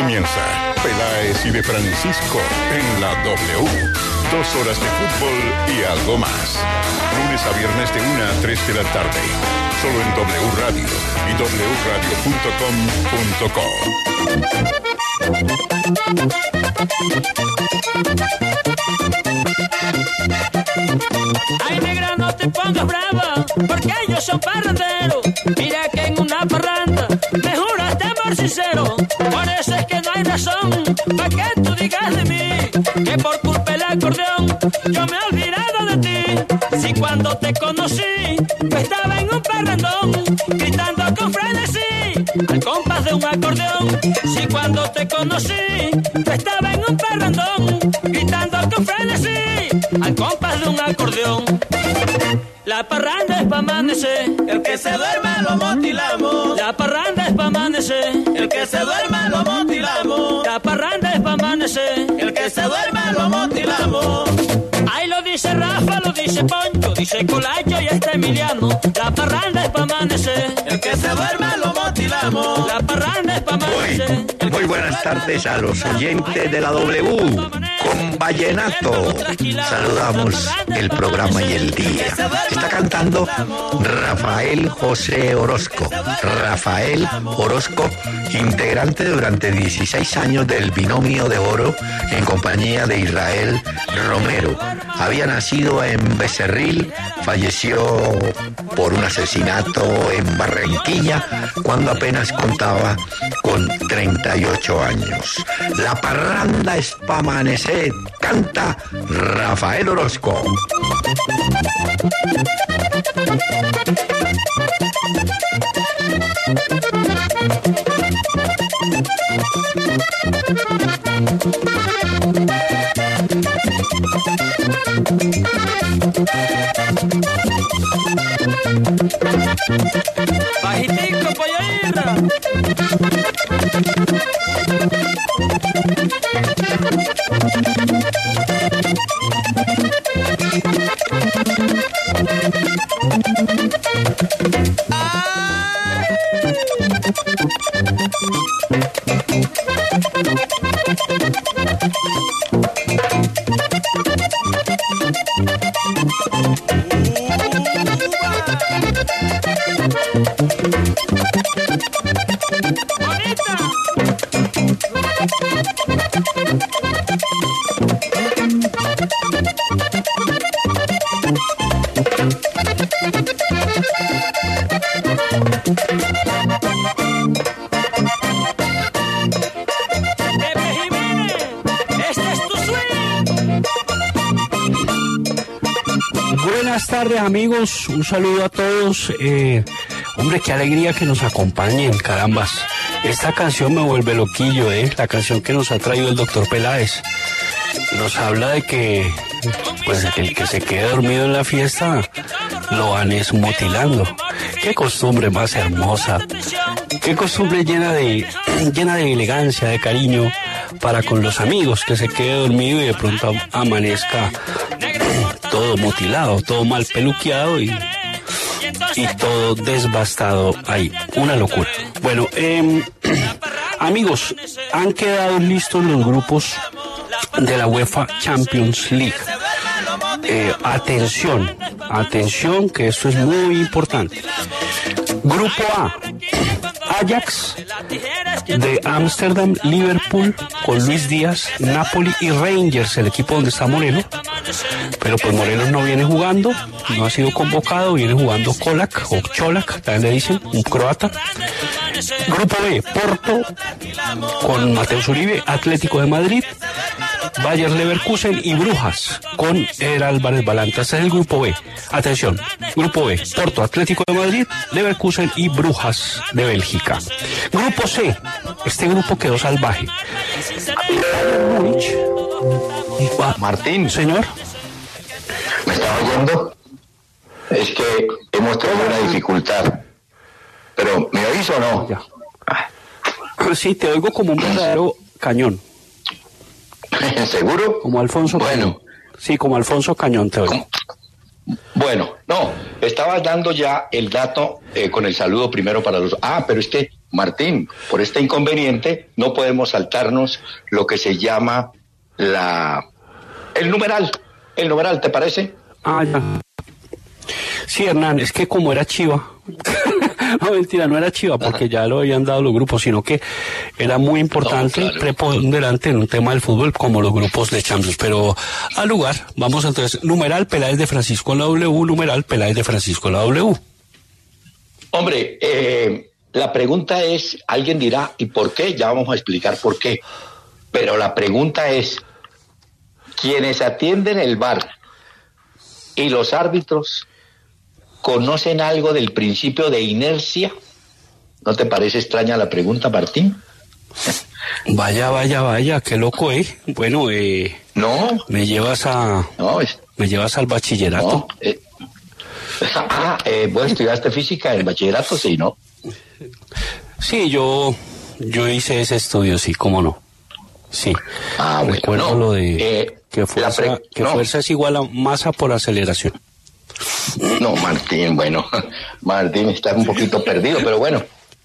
comienza Peláez y de Francisco en la W. 2 horas de fútbol y algo más. Lunes a viernes de 1 a 3 de la tarde. Solo en W Radio y wradio.com.co. Ay, negra, no te pongas brava, porque yo soy parrandero. Mira que en una parranda me juraste amor sincero. Por eso es que no hay razón para que tú digas de mí que por culpa del acordeón yo me he olvidado de ti. Si cuando te conocí yo estaba en un parrandón gritando con frenesí al compás de un acordeón. Si cuando te conocí yo estaba en un parrandón gritando con frenesí al compás de un acordeón. La parranda es pa' amanecer, el que se duerma lo motilamos. La parranda es pa' amanecer, el que se duerma lo motilamos. La parranda es pa' amanecer, el que se duerma lo motilamos. Ahí lo dice Rafa, lo dice Poncho, dice Colacho y está Emiliano. La parranda es pa' amanecer, el que se duerma lo motilamos. La parranda es pa' amanecer. Muy buenas tardes a los oyentes de la W. Con Vallenato saludamos el programa y el día. Está cantando Rafael José Orozco. Rafael Orozco, integrante durante 16 años del Binomio de Oro en compañía de Israel Romero. Había nacido en Becerril, falleció por un asesinato en Barranquilla cuando apenas contaba con 38 años. La parranda es pa' amanecer, canta Rafael Orozco. Bajitico, pollo irra. Buenas tardes, amigos, un saludo a todos. Hombre, qué alegría que nos acompañen, carambas. Esta canción me vuelve loquillo, la canción que nos ha traído el doctor Peláez. Nos habla de que, pues, el que se quede dormido en la fiesta lo van mutilando. Qué costumbre más hermosa, qué costumbre llena de elegancia, de cariño para con los amigos, que se quede dormido y de pronto amanezca todo mutilado, todo mal peluqueado y todo desbastado ahí. Una locura. Bueno, amigos, han quedado listos los grupos de la UEFA Champions League. Atención, que esto es muy importante. Grupo A, Ajax de Ámsterdam, Liverpool con Luis Díaz, Napoli y Rangers, el equipo donde está Morelos. Pero pues Morelos no viene jugando, no ha sido convocado, viene jugando Kolak o Cholak, también le dicen, un croata. Grupo B, Porto con Mateus Uribe, Atlético de Madrid, Bayer Leverkusen y Brujas con El Álvarez Balanta. Este es el grupo B. Atención, grupo B, Porto, Atlético de Madrid, Leverkusen y Brujas de Bélgica. Grupo C, este grupo quedó salvaje. Martín, señor. ¿Me está oyendo? Es que hemos tenido una dificultad. Pero, ¿me oís o no? Ya. Sí, te oigo como un verdadero cañón. ¿Seguro? Como Alfonso Bueno. Cañón. Sí, como Alfonso Cañón te oigo. Bueno, no, estabas dando ya el dato con el saludo primero para los... Ah, pero es que Martín, por este inconveniente no podemos saltarnos lo que se llama el numeral. El numeral, ¿te parece? Ah, ya. Sí, Hernán, es que como era chiva, no, mentira, no era chiva porque ya lo habían dado los grupos, sino que era muy importante, no, claro, preponderante en un tema del fútbol como los grupos de Champions. Pero al lugar, vamos entonces, numeral Peláez de Francisco en la W, numeral Peláez de Francisco en la W. Hombre, la pregunta es, alguien dirá, ¿y por qué? Ya vamos a explicar por qué. Pero la pregunta es, ¿quiénes atienden el VAR y los árbitros conocen algo del principio de inercia? ¿No te parece extraña la pregunta, Martín? Vaya, qué loco, Bueno, no. Me llevas al bachillerato. No, ¿vos estudiaste física en bachillerato? Sí, ¿no? Sí, yo hice ese estudio, sí, cómo no. Sí. Recuerdo lo de que fuerza es igual a masa por aceleración. No, Martín, Martín está un poquito perdido, pero bueno,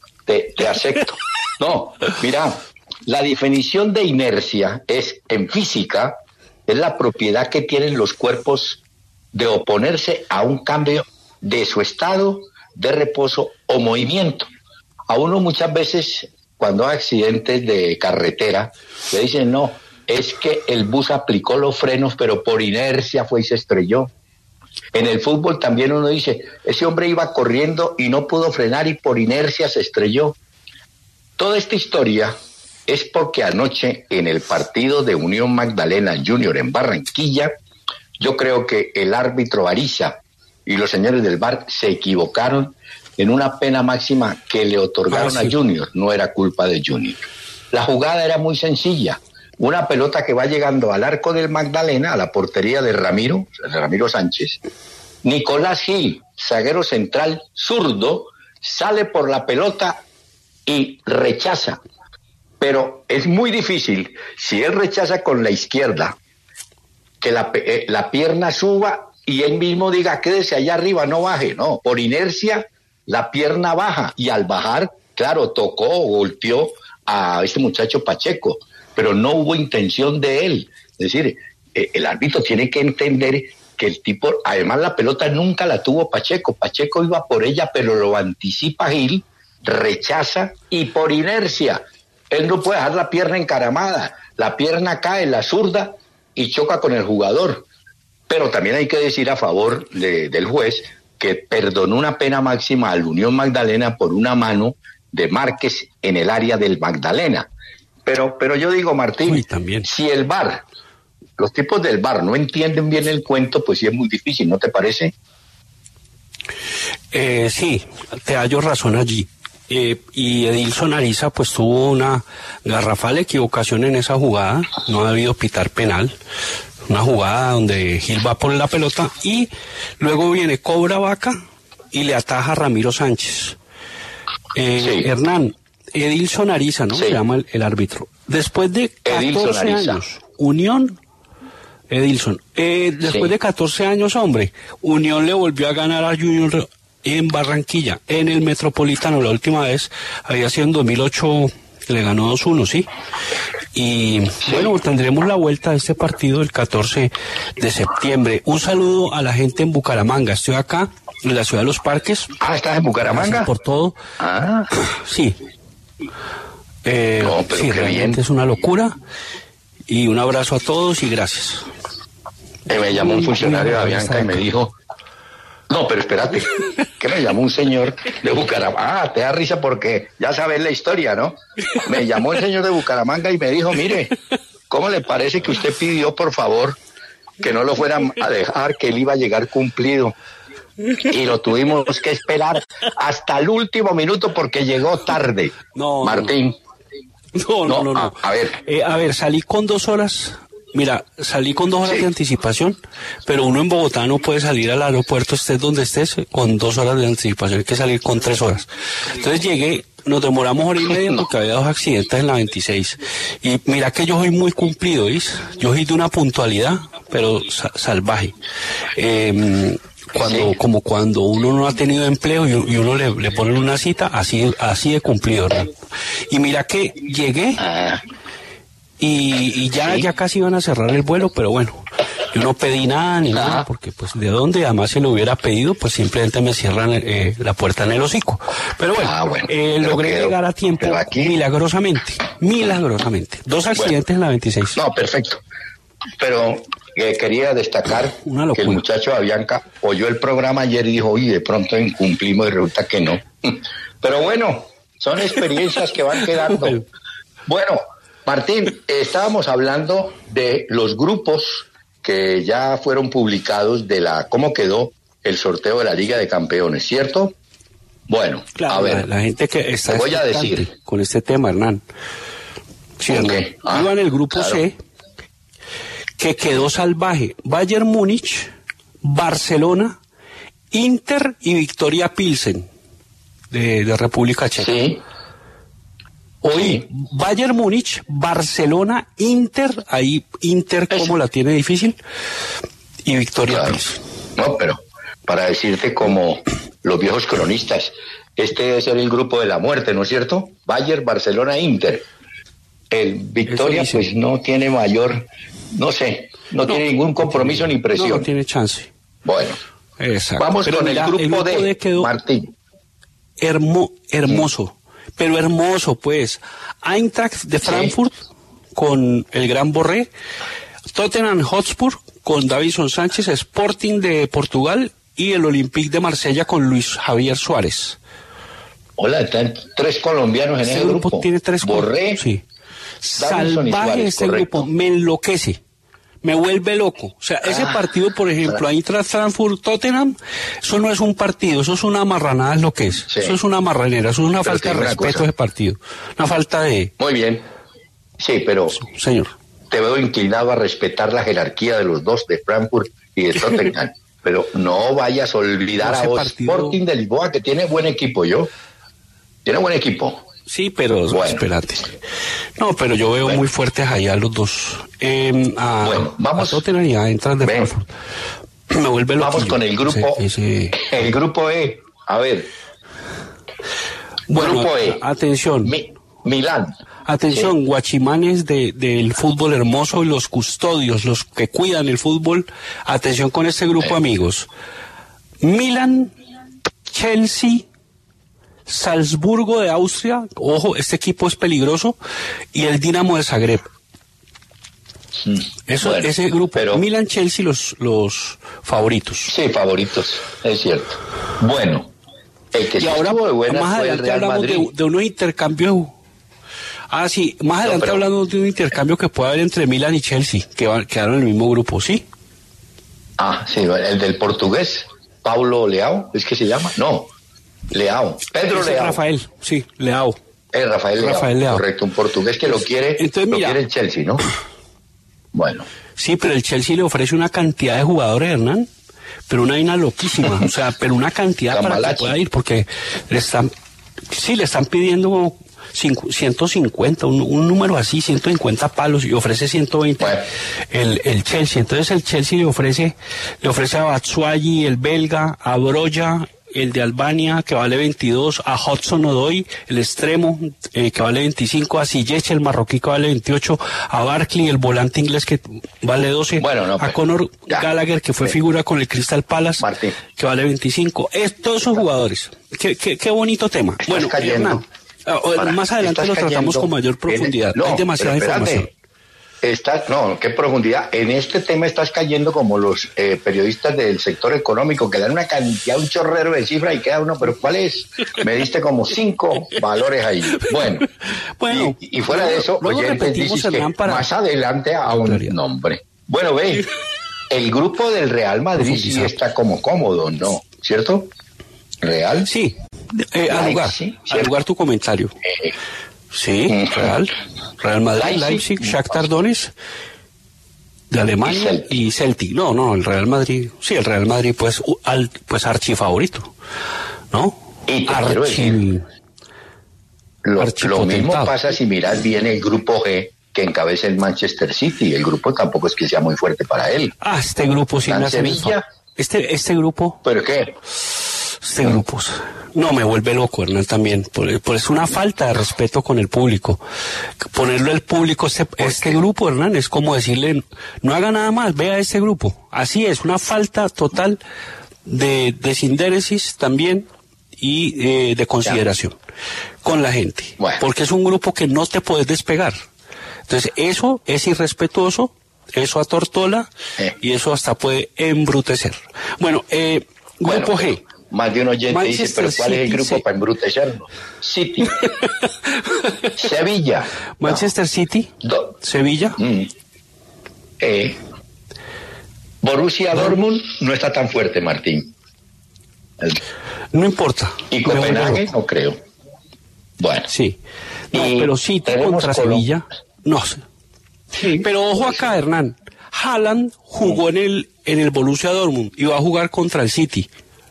te acepto. No, mira, la definición de inercia en física, es la propiedad que tienen los cuerpos de oponerse a un cambio de su estado de reposo o movimiento. A uno muchas veces, cuando hay accidentes de carretera, le dicen, no, es que el bus aplicó los frenos, pero por inercia fue y se estrelló. En el fútbol también uno dice, ese hombre iba corriendo y no pudo frenar y por inercia se estrelló. Toda esta historia es porque anoche en el partido de Unión Magdalena Junior en Barranquilla, yo creo que el árbitro Ariza y los señores del VAR se equivocaron en una pena máxima que le otorgaron a Junior. No era culpa de Junior. La jugada era muy sencilla. Una pelota que va llegando al arco del Magdalena, a la portería de Ramiro Sánchez. Nicolás Gil, zaguero central zurdo, sale por la pelota y rechaza. Pero es muy difícil, si él rechaza con la izquierda, que la pierna suba y él mismo diga, quédese allá arriba, no baje. No, por inercia la pierna baja y al bajar, claro, tocó o golpeó a este muchacho Pacheco, pero no hubo intención de él. Es decir, el árbitro tiene que entender que el tipo, además la pelota nunca la tuvo Pacheco iba por ella, pero lo anticipa Gil, rechaza y por inercia, él no puede dejar la pierna encaramada, la pierna cae, la zurda y choca con el jugador. Pero también hay que decir a favor del juez que perdonó una pena máxima al Unión Magdalena por una mano de Márquez en el área del Magdalena. Pero yo digo, Martín, si el VAR, los tipos del VAR no entienden bien el cuento, pues sí es muy difícil, ¿no te parece? Sí, te hallo razón allí. Y Edilson Ariza pues tuvo una garrafal equivocación en esa jugada, no ha debido pitar penal, una jugada donde Gil va por la pelota y luego viene, cobra Vaca y le ataja a Ramiro Sánchez. Sí. Hernán, Edilson Ariza, ¿no? Sí. Se llama el árbitro. Después de 14 años, Unión, Edilson, después de 14 años, hombre, Unión le volvió a ganar a Junior en Barranquilla, en el Metropolitano. La última vez había sido en 2008, le ganó 2-1, ¿sí? Y bueno, tendremos la vuelta de este partido el 14 de septiembre. Un saludo a la gente en Bucaramanga. Estoy acá en la ciudad de Los Parques. Ah, ¿estás en Bucaramanga? Gracias por todo. Ah. Sí. No, pero sí, realmente bien. Es una locura. Y un abrazo a todos y gracias. Me llamó un funcionario de Avianca y me dijo... No, pero espérate, que me llamó un señor de Bucaramanga. Ah, te da risa porque ya sabes la historia, ¿no? Me llamó el señor de Bucaramanga y me dijo, mire, ¿cómo le parece que usted pidió, por favor, que no lo fueran a dejar, que él iba a llegar cumplido? Y lo tuvimos que esperar hasta el último minuto porque llegó tarde. No, Martín. No. A ver, salí con 2 horas... Mira, salí con 2 horas de anticipación, pero uno en Bogotá no puede salir al aeropuerto, estés donde estés, con 2 horas de anticipación, hay que salir con 3 horas. Entonces llegué, nos demoramos 1 hora y media porque había 2 accidentes en la 26. Y mira que yo soy muy cumplido, ¿ves? Yo soy de una puntualidad, pero salvaje. como cuando uno no ha tenido empleo y uno le ponen una cita, así de cumplido, ¿verdad? Y mira que llegué y ya casi iban a cerrar el vuelo, pero bueno, yo no pedí nada ni nada, porque pues de dónde, además si lo hubiera pedido, pues simplemente me cierran la puerta en el hocico. Pero bueno, logré llegar a tiempo milagrosamente. 2 accidentes en la 26. No, perfecto. Pero quería destacar que el muchacho Avianca oyó el programa ayer y dijo, de pronto incumplimos y resulta que no. Pero bueno, son experiencias que van quedando. Bueno, Martín, estábamos hablando de los grupos que ya fueron publicados de cómo quedó el sorteo de la Liga de Campeones, ¿cierto? Bueno, claro, a ver. La gente que está voy a decir con este tema, Hernán. Sí, okay. Iba en el grupo C, que quedó salvaje. Bayern Múnich, Barcelona, Inter y Victoria Pilsen de República Checa. Sí. Hoy, Bayern Múnich, Barcelona, Inter, ahí Inter como la tiene difícil, y Victoria Pilsen. No, pero para decirte como los viejos cronistas, este debe ser el grupo de la muerte, ¿no es cierto? Bayern, Barcelona, Inter. El Victoria pues no tiene mayor, no tiene ningún compromiso ni presión. No tiene chance. Bueno, exacto. Vamos con el grupo D, Martín. Hermoso. Pero hermoso, pues. Eintracht de Frankfurt con el Gran Borré, Tottenham Hotspur con Davinson Sánchez, Sporting de Portugal y el Olympique de Marsella con Luis Javier Suárez. Hola, están 3 colombianos en ese grupo. Tiene 3 Borré, sí. Salvaje este grupo, me enloquece. Me vuelve loco. O sea, ese partido, por ejemplo, Eintracht Frankfurt, Tottenham, eso no es un partido, eso es una marranada, es lo que es. Sí. Eso es una marranera, eso es una falta de respeto a ese partido. Una falta de... Muy bien. Sí, pero... Señor. Te veo inclinado a respetar la jerarquía de los dos, de Frankfurt y de Tottenham. Pero no vayas a olvidar a Sporting de Lisboa, que tiene buen equipo, Tiene buen equipo. Sí, pero espérate. No, pero yo veo muy fuertes allá los dos. Vamos. A Tottenham y a Eintracht de Frankfurt. Me vuelve loquillo. Vamos con el grupo. El grupo E. A ver. Bueno, grupo E. Atención. Milán. Atención, guachimanes del fútbol hermoso y los custodios, los que cuidan el fútbol. Atención con este grupo, amigos. Milan, Chelsea, Salzburgo de Austria, ojo, este equipo es peligroso, y el Dinamo de Zagreb. Ese grupo, pero Milan, Chelsea, los favoritos. Sí, favoritos, es cierto. Bueno, el que y ahora de buena más fue adelante el Real hablamos Madrid. De unos intercambios. Sí, más adelante hablamos de un intercambio que puede haber entre Milan y Chelsea, que quedaron en el mismo grupo, ¿sí? Sí, el del portugués, Paulo Leao, ¿es que se llama? No. Leao, Pedro Leao. Rafael, sí, Leao. Rafael Leao, correcto, un portugués que lo quiere el Chelsea, ¿no? Bueno. Sí, pero el Chelsea le ofrece una cantidad de jugadores, Hernán, pero una vaina loquísima, o sea, pero una cantidad para que pueda ir, porque le están pidiendo 150, un número así, 150 palos, y ofrece 120 el Chelsea. Entonces el Chelsea le ofrece a Batshuayi, el belga, a Broja, el de Albania, que vale 22, a Hudson Odoi, el extremo, que vale 25, a Ziyech, el marroquí, que vale 28, a Barkley, el volante inglés, que vale 12, a Conor Gallagher, que fue figura con el Crystal Palace, Martín, que vale 25. Todos esos jugadores. Qué bonito tema. Bueno, Hernán, más adelante lo tratamos con mayor profundidad. Hay demasiada información. Qué profundidad. En este tema estás cayendo como los periodistas del sector económico, que dan una cantidad, un chorrero de cifras y queda uno, pero ¿cuál es? Me diste como 5 valores ahí. Bueno, y fuera de eso, oyentes, dices que más adelante a un nombre. Bueno, ve, el grupo del Real Madrid sí está como cómodo, ¿no? ¿Cierto? ¿Real? Sí. Al lugar tu comentario. Sí, Real Madrid, Leipzig, Shakhtar Donetsk de Alemania y Celtic. No, el Real Madrid, pues archifavorito, ¿no? Y te quiero decir, lo mismo pasa si miras bien el grupo G, que encabeza el Manchester City. El grupo tampoco es que sea muy fuerte para él. Este grupo sí me hace Sevilla, este grupo... ¿Pero qué? Este grupo no me vuelve loco, Hernán, también. Por es una falta de respeto con el público. Ponerlo al público, este grupo, Hernán, es como decirle, no haga nada más, vea este grupo. Así es, una falta total de desinteresis también y de consideración con la gente. Bueno. Porque es un grupo que no te puedes despegar. Entonces, eso es irrespetuoso, eso atortola y eso hasta puede embrutecer. Bueno, grupo G. Más de un oyente Manchester dice, pero ¿cuál es el City, grupo sí. para embrutecernos? City. Sevilla. Manchester City. Sevilla. Borussia Dortmund no está tan fuerte, Martín. No importa. Y Copenhague no creo. Bueno. Sí. No, Y pero City tenemos contra Sevilla. No sé. Sí. Pero ojo acá, Hernán. Haaland jugó en el Borussia Dortmund y va a jugar contra el City.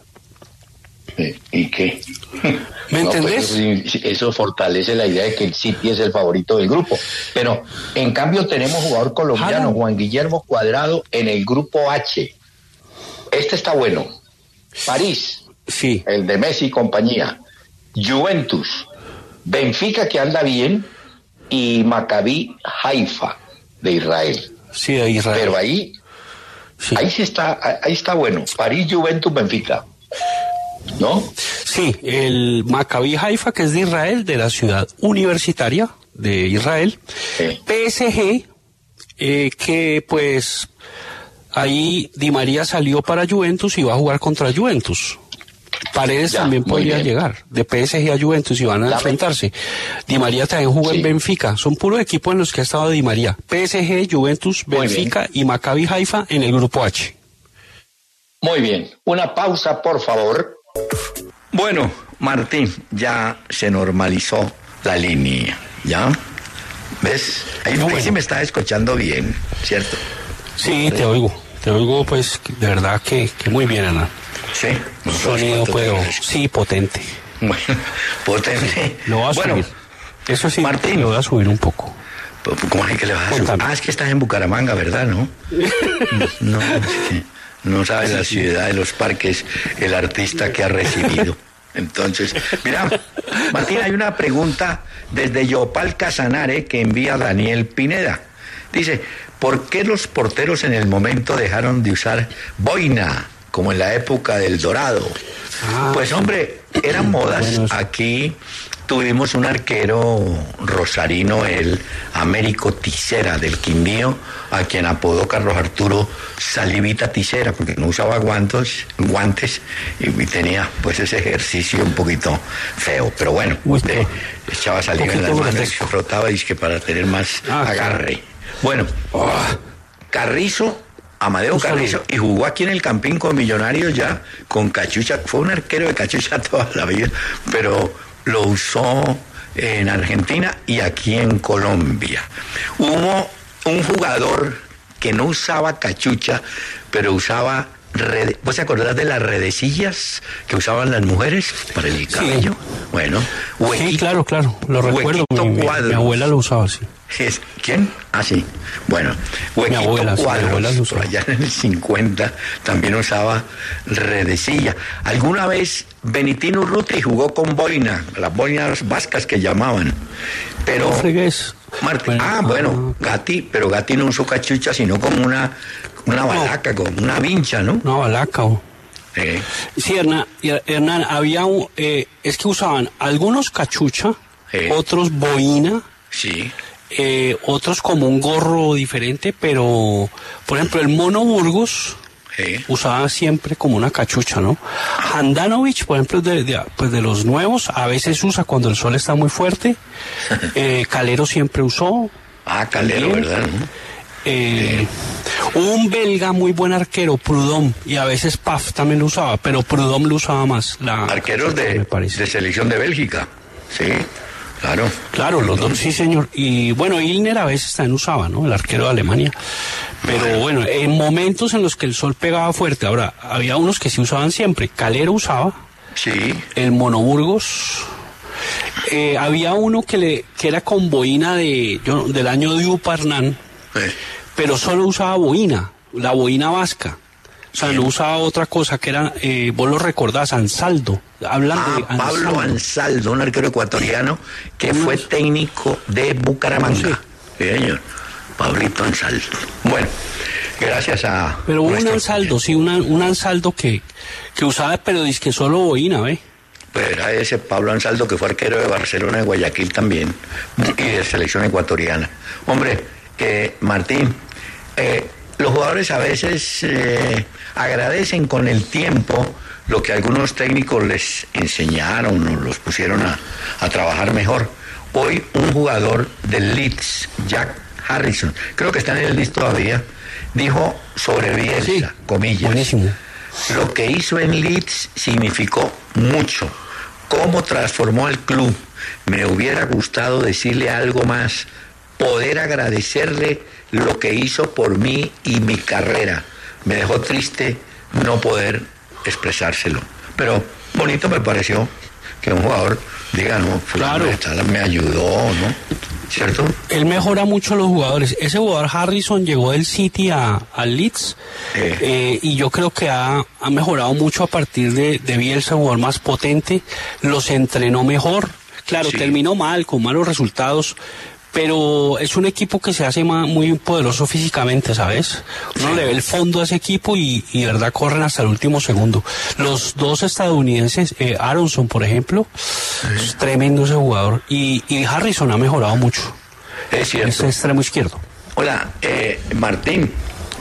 ¿Y qué? ¿Me entendés? Pues eso fortalece la idea de que el City es el favorito del grupo. Pero, en cambio, tenemos jugador colombiano, Haaland. Juan Guillermo Cuadrado, en el grupo H. Este está bueno. París, Sí. el de Messi y compañía. Juventus, Benfica, que anda bien, y Maccabi Haifa, de Israel. Sí, de Israel. Pero ahí Sí. ahí está bueno. París, Juventus, Benfica. ¿No? Sí, el Maccabi Haifa, que es de Israel, de la ciudad universitaria de Israel. Sí. PSG, que pues ahí Di María salió para Juventus y va a jugar contra Juventus. Paredes Ya, también muy podría bien. llegar de PSG a Juventus y van a enfrentarse. Di María también jugó Sí. en Benfica. Son puros equipos en los que ha estado Di María. PSG, Juventus, Muy Benfica y Maccabi Haifa en el grupo H. Muy bien. Una pausa, por favor. Bueno, Martín, ya se normalizó la línea, ¿ya? ¿Ves? Ahí Bueno. sí me está escuchando bien, ¿cierto? Sí, te oigo pues de verdad que muy bien, Ana. Sí. Sonido, pero sí, potente. Bueno, potente. Lo voy a subir. Eso sí, Martín. lo voy a subir un poco. ¿Cómo es que le vas a subir? Cuéntame. Ah, es que estás en Bucaramanga, ¿verdad, no? No, es que no sabes la ciudad de los parques, el artista que ha recibido. Entonces, mira, Martín, hay una pregunta desde Yopal Casanare que envía Daniel Pineda. Dice, ¿por qué los porteros en el momento dejaron de usar boina, como en la época del Dorado? Pues hombre, eran modas. Bueno, eso. Aquí tuvimos un arquero rosarino, el Américo Tisera del Quindío, a quien apodó Carlos Arturo Salivita Tisera, porque no usaba guantes y tenía pues ese ejercicio un poquito feo. Pero bueno, usted echaba saliva en las poquito manos y grotesco. se frotaba dizque para tener más agarre. Bueno, Carrizo, Amadeo Un saludo. Carrizo, y jugó aquí en el Campín con Millonarios ya con cachucha. Fue un arquero de cachucha toda la vida, pero lo usó en Argentina y aquí en Colombia. Hubo un jugador que no usaba cachucha, pero usaba ¿vos te acordás de las redecillas que usaban las mujeres para el cabello? Bueno, Sí, claro, lo recuerdo. Mi abuela lo usaba así. ¿Quién? Ah, sí. Bueno, Huequito abuela, sí, mi abuela Cuadros, lo por usaba. allá en el 50, también usaba redecilla. Alguna vez Benitino Urruti jugó con boina, las boinas vascas que llamaban. Pero No fregues. Martín, bueno, Gatti, pero Gatti no usó cachucha, sino como una balaca, como una vincha, ¿no? Una balaca. Sí, Hernán, había es que usaban algunos cachucha, otros boina, sí, otros como un gorro diferente, pero por ejemplo el Mono Burgos usaba siempre como una cachucha, ¿no? Handanovic, por ejemplo, pues de los nuevos, a veces usa cuando el sol está muy fuerte. Calero siempre usó. Calero, también. ¿verdad? Un belga muy buen arquero, Prudhomme, y a veces Paf también lo usaba, pero Prudhomme lo usaba más. Arqueros de selección de Bélgica, sí, claro. Claro, los dos, sí señor. Y bueno, Ilner a veces también usaba, ¿no? El arquero de Alemania. Pero bueno, en momentos en los que el sol pegaba fuerte, ahora, había unos que sí usaban siempre. Calero usaba. Sí. El Mono Burgos. Había uno que era con boina del año de Uparnán, pero solo usaba boina, la boina vasca. O sea, no usaba otra cosa que era, vos lo recordás, Ansaldo. Hablan de Ansaldo. Pablo Ansaldo, un arquero ecuatoriano que fue técnico de Bucaramanga. Sí, señor. Pablito Ansaldo. Bueno, gracias a... Pero un Ansaldo, sí, un Ansaldo que usaba, pero dice que solo boina, ¿ve? Pues era ese Pablo Ansaldo que fue arquero de Barcelona, de Guayaquil también, y de selección ecuatoriana. Hombre, Martín, los jugadores a veces agradecen con el tiempo lo que algunos técnicos les enseñaron o los pusieron a trabajar mejor. Hoy un jugador del Leeds, Jack Harrison, creo que está en el Leeds todavía, dijo sobre Bielsa, sí, comillas, buenísimo. Lo que hizo en Leeds significó mucho. Cómo transformó al club. Me hubiera gustado decirle algo más, poder agradecerle lo que hizo por mí y mi carrera. Me dejó triste no poder expresárselo. Pero bonito me pareció que un jugador diga, no, claro, me ayudó, ¿no? ¿Cierto? Él mejora mucho a los jugadores. Ese jugador Harrison llegó del City al Leeds y yo creo que ha mejorado mucho a partir de Bielsa, un jugador más potente, los entrenó mejor. Claro, sí, terminó mal, con malos resultados, pero es un equipo que se hace muy poderoso físicamente, ¿sabes? Uno le ve el fondo a ese equipo y de verdad corren hasta el último segundo. Los dos estadounidenses, Aronson, por ejemplo, es tremendo ese jugador, y Harrison ha mejorado mucho. Es cierto. Es extremo izquierdo. Hola, Martín,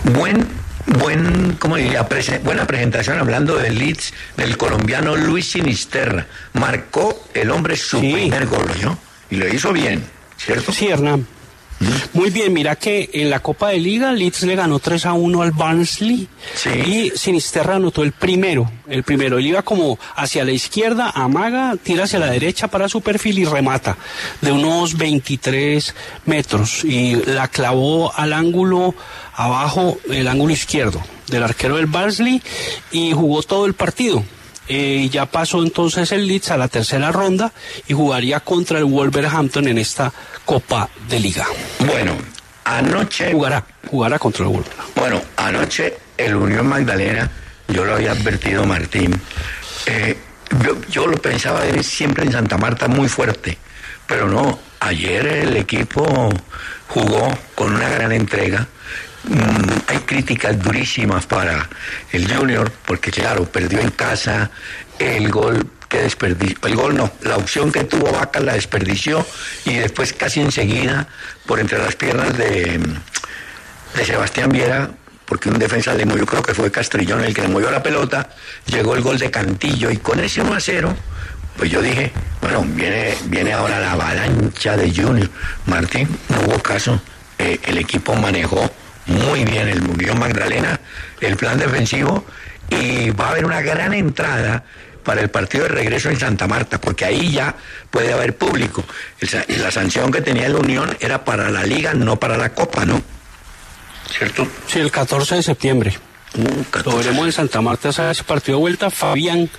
¿cómo diría? Buena presentación hablando del Leeds, del colombiano Luis Sinisterra. Marcó el hombre su primer gol, ¿no? Y lo hizo bien, ¿cierto? Sí, Hernán. Muy bien, mira que en la Copa de Liga Leeds le ganó 3-1 al Barnsley, sí, y Sinisterra anotó el primero. Él iba como hacia la izquierda, amaga, tira hacia la derecha para su perfil y remata de unos 23 metros y la clavó al ángulo abajo, el ángulo izquierdo del arquero del Barnsley, y jugó todo el partido. Ya pasó entonces el Leeds a la tercera ronda y jugaría contra el Wolverhampton en esta Copa de Liga. Bueno, anoche... Jugará contra el Wolverhampton. Bueno, anoche el Unión Magdalena, yo lo había advertido, Martín, yo lo pensaba ver siempre en Santa Marta muy fuerte, pero no, ayer el equipo jugó con una gran entrega. Hay críticas durísimas para el Junior, porque claro, perdió en casa, el gol que desperdició, la opción que tuvo Vaca la desperdició, y después casi enseguida, por entre las piernas de Sebastián Viera, porque un defensa le movió, creo que fue Castrillón el que le movió la pelota, llegó el gol de Cantillo, y con ese 1-0, pues yo dije, bueno, viene ahora la avalancha de Junior. Martín, no hubo caso, el equipo manejó muy bien el Unión Magdalena, el plan defensivo, y va a haber una gran entrada para el partido de regreso en Santa Marta, porque ahí ya puede haber público. La sanción que tenía la Unión era para la Liga, no para la Copa, ¿no? ¿Cierto? Sí, el 14 de septiembre. Lo veremos en Santa Marta, ese partido de vuelta. Fabián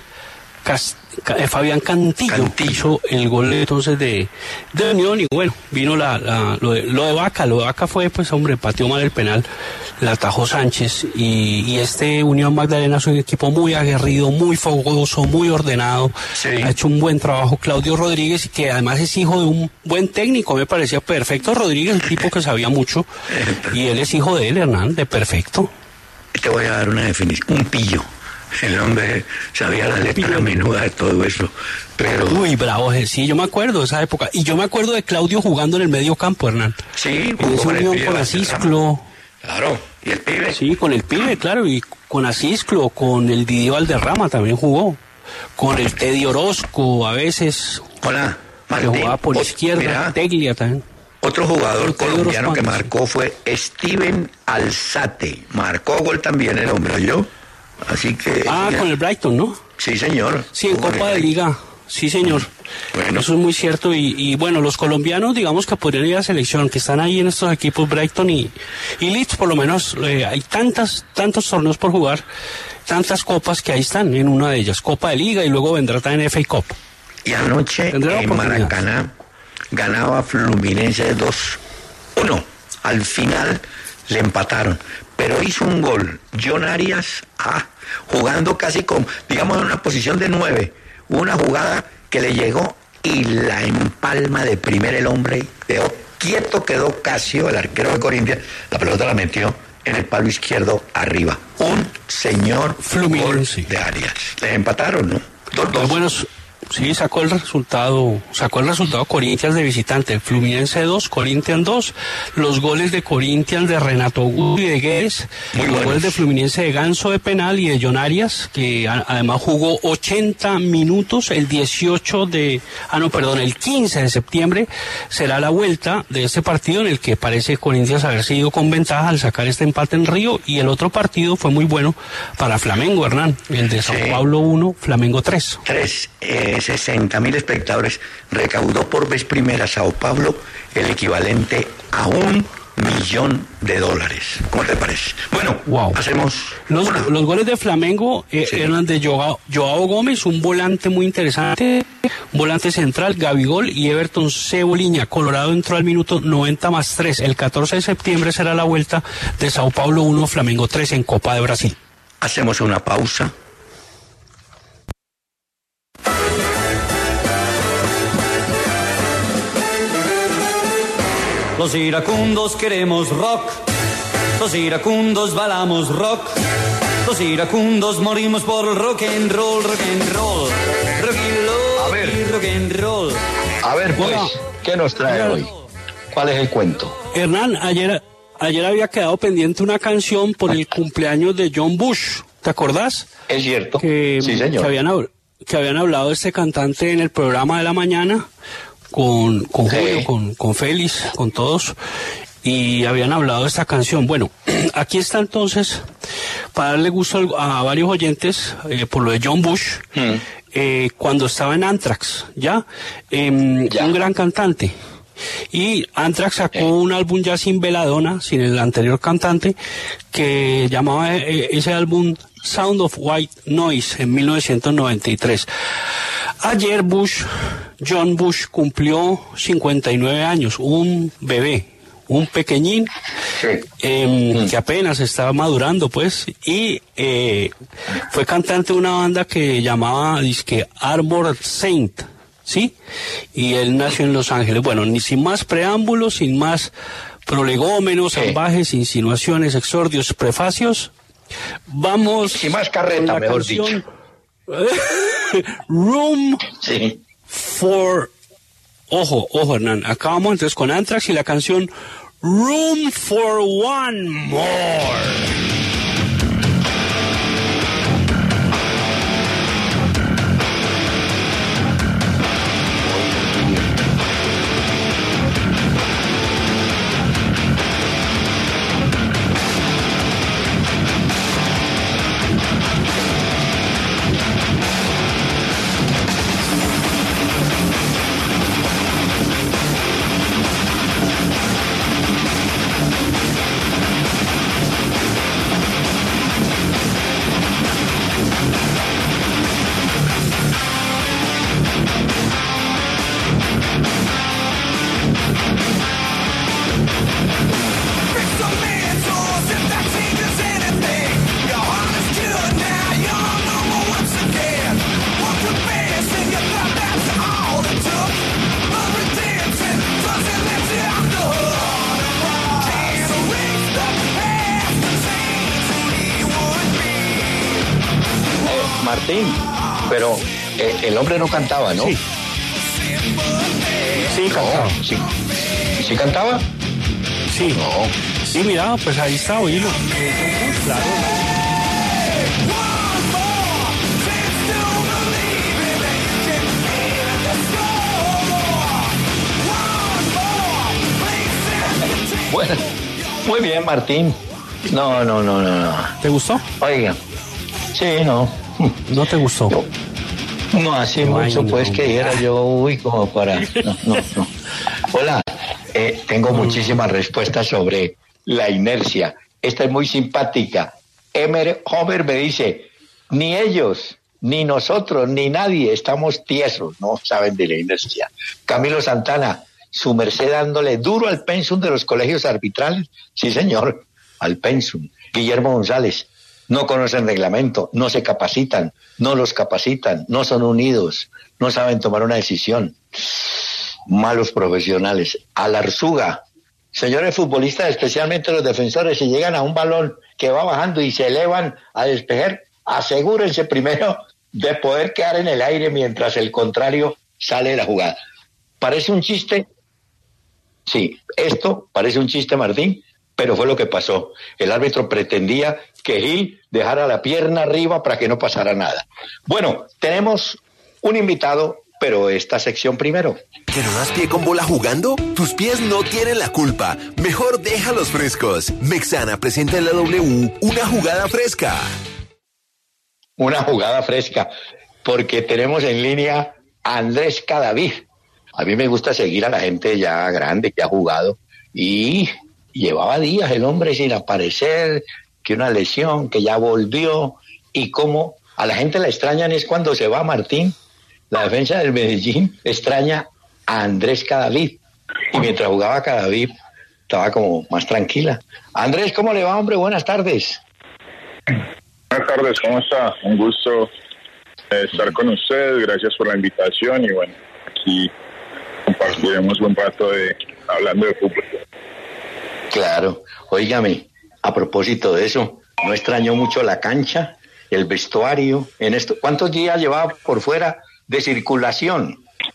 Cantillo hizo el gol entonces de Unión, y bueno, vino lo de Vaca fue, pues hombre, pateó mal el penal, la atajó Sánchez, y este Unión Magdalena es un equipo muy aguerrido, muy fogoso, muy ordenado, sí, ha hecho un buen trabajo Claudio Rodríguez, que además es hijo de un buen técnico, me parecía Perfecto Rodríguez, un tipo que sabía mucho, y él es hijo de él, Hernán, de Perfecto. Te voy a dar una definición, un pillo. El hombre sabía la letra menuda de todo eso, pero... Uy, bravo, sí, yo me acuerdo de esa época. Y yo me acuerdo de Claudio jugando en el medio campo, Hernán. Sí, en esa unión con Asisclo. Claro, y el pibe. Sí, con el pibe, claro, y con Asisclo, con el Didier Valderrama también jugó. Con el Teddy Orozco, a veces. Hola, Martín. Que jugaba por izquierda, mira, Teglia también. Otro jugador colombiano que marcó fue Steven Alzate. Marcó gol también el hombre, ¿yo? Así que... con el Brighton, ¿no? Sí, señor. Sí, en Copa de Liga. Sí, señor. Bueno. Eso es muy cierto. Y bueno, los colombianos, digamos que podrían ir a selección, que están ahí en estos equipos, Brighton y Leeds, por lo menos. Hay tantos torneos por jugar, tantas copas que ahí están en una de ellas. Copa de Liga, y luego vendrá también FA Cup. Y anoche en Maracaná ganaba Fluminense 2-1. Al final le empataron. pero hizo un gol. John Arias, jugando casi como, digamos, en una posición de 9. Una jugada que le llegó y la empalma de primer el hombre, quedó quieto, quedó Casio, el arquero de Corinthians, la pelota la metió en el palo izquierdo arriba. Un señor Fluminense gol de Arias. Les empataron, ¿no? 2-2. Buenos. Sí, sacó el resultado Corinthians de visitante, Fluminense 2, Corinthians 2, los goles de Corinthians de Renato Augusto y de Guedes, los goles de Fluminense de Ganso de penal y de John Arias, que además jugó 80 minutos, el 15 de septiembre será la vuelta de este partido en el que parece Corinthians haberse ido con ventaja al sacar este empate en Río, y el otro partido fue muy bueno para Flamengo, Hernán, el de Sao Paulo 1, Flamengo 3. 60.000 espectadores, recaudó por vez primera Sao Paulo el equivalente a $1 millón. ¿Cómo te parece? Bueno, hacemos los goles de Flamengo eran de Joao Gómez, un volante muy interesante, un volante central, Gabigol y Everton Cebolinha. Colorado entró al minuto 90+3. El 14 de septiembre será la vuelta de Sao Paulo 1, Flamengo 3 en Copa de Brasil. Hacemos una pausa. Los iracundos queremos rock, los iracundos bailamos rock, los iracundos morimos por rock and roll, rock and roll, rock and roll. A ver, pues, ¿qué nos trae hoy? ¿Cuál es el cuento? Hernán, ayer había quedado pendiente una canción por el cumpleaños de John Bush, ¿te acordás? Es cierto, sí señor. Que habían hablado de este cantante en el programa de la mañana, con Julio, con Félix, con todos, y habían hablado de esta canción. Bueno, aquí está entonces, para darle gusto a varios oyentes, por lo de John Bush, cuando estaba en Anthrax, un gran cantante. Y Anthrax sacó un álbum ya sin Belladonna, sin el anterior cantante, que llamaba ese álbum Sound of White Noise en 1993. Ayer John Bush cumplió 59 años, un bebé, un pequeñín, que apenas estaba madurando, pues, y fue cantante de una banda que llamaba Arbor Saint, ¿sí? Y él nació en Los Ángeles. Bueno, ni sin más preámbulos, sin más prolegómenos, salvajes, insinuaciones, exordios, prefacios, vamos... Sin más carreta, mejor dicho. Room for... Ojo, Hernán. Acabamos entonces con Anthrax y la canción Room for One More. Martín, pero el hombre no cantaba, ¿no? Sí. Sí, cantaba. No, ¿Sí cantaba? Sí. No. Sí, mira, pues ahí está, oílo. Claro. Bueno, muy bien, Martín. No. ¿Te gustó? Oiga, sí, no. ¿No te gustó? No, así mucho, pues, que era yo, como para... No. Hola, tengo muchísimas respuestas sobre la inercia. Esta es muy simpática. Homer me dice, ni ellos, ni nosotros, ni nadie estamos tiesos, no saben de la inercia. Camilo Santana, su merced dándole duro al pensum de los colegios arbitrales. Sí, señor, al pensum. Guillermo González. No conocen reglamento, no se capacitan, no los capacitan, no son unidos, no saben tomar una decisión. Malos profesionales. Alarzuga. Señores futbolistas, especialmente los defensores, si llegan a un balón que va bajando y se elevan a despejar, asegúrense primero de poder quedar en el aire mientras el contrario sale de la jugada. ¿Parece un chiste? Sí, esto parece un chiste, Martín, pero fue lo que pasó. El árbitro pretendía que Gil dejara la pierna arriba para que no pasara nada. Bueno, tenemos un invitado, pero esta sección primero. ¿Que no das pie con bola jugando? Tus pies no tienen la culpa. Mejor déjalos frescos. Mexana presenta en la W una jugada fresca. Una jugada fresca, porque tenemos en línea a Andrés Cadavid. A mí me gusta seguir a la gente ya grande que ha jugado y llevaba días el hombre sin aparecer, que una lesión, que ya volvió, y cómo a la gente la extrañan es cuando se va Martín. La defensa del Medellín extraña a Andrés Cadavid, y mientras jugaba Cadavid estaba como más tranquila. Andrés, ¿cómo le va, hombre? Buenas tardes. Buenas tardes, ¿cómo está? Un gusto estar con ustedes, gracias por la invitación y bueno, aquí compartiremos un rato hablando de fútbol. Claro, óigame, a propósito de eso, ¿no extrañó mucho la cancha, el vestuario? En esto, ¿cuántos días llevaba por fuera de circulación?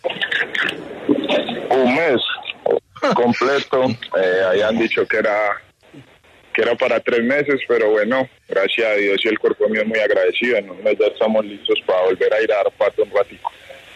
Un mes completo, ahí han dicho que era para 3 meses, pero bueno, gracias a Dios y el cuerpo mío es muy agradecido. En un mes ya estamos listos para volver a ir a dar pato un ratico.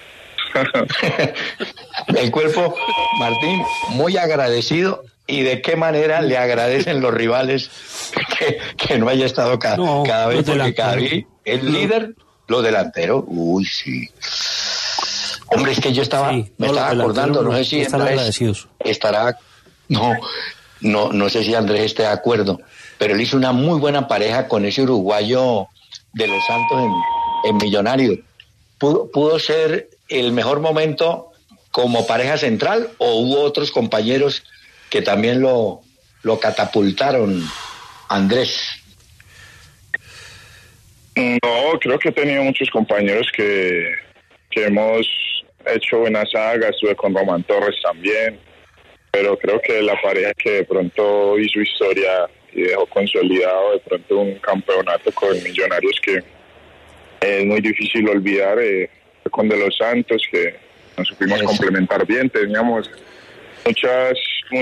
El cuerpo, Martín, muy agradecido. ¿Y de qué manera le agradecen los rivales que no haya estado cada vez? Porque cada vez el líder, los delanteros, uy, sí. Hombre, es que yo me estaba acordando, no sé si Andrés estará, no sé si Andrés esté de acuerdo, pero él hizo una muy buena pareja con ese uruguayo de los Santos en Millonarios. ¿Pudo ser el mejor momento como pareja central o hubo otros compañeros que también lo catapultaron, Andrés? No, creo que he tenido muchos compañeros que hemos hecho buena saga. Estuve con Román Torres también, pero creo que la pareja que de pronto hizo historia y dejó consolidado de pronto un campeonato con Millonarios que es muy difícil olvidar, con De los Santos, que nos supimos complementar bien. Teníamos muchas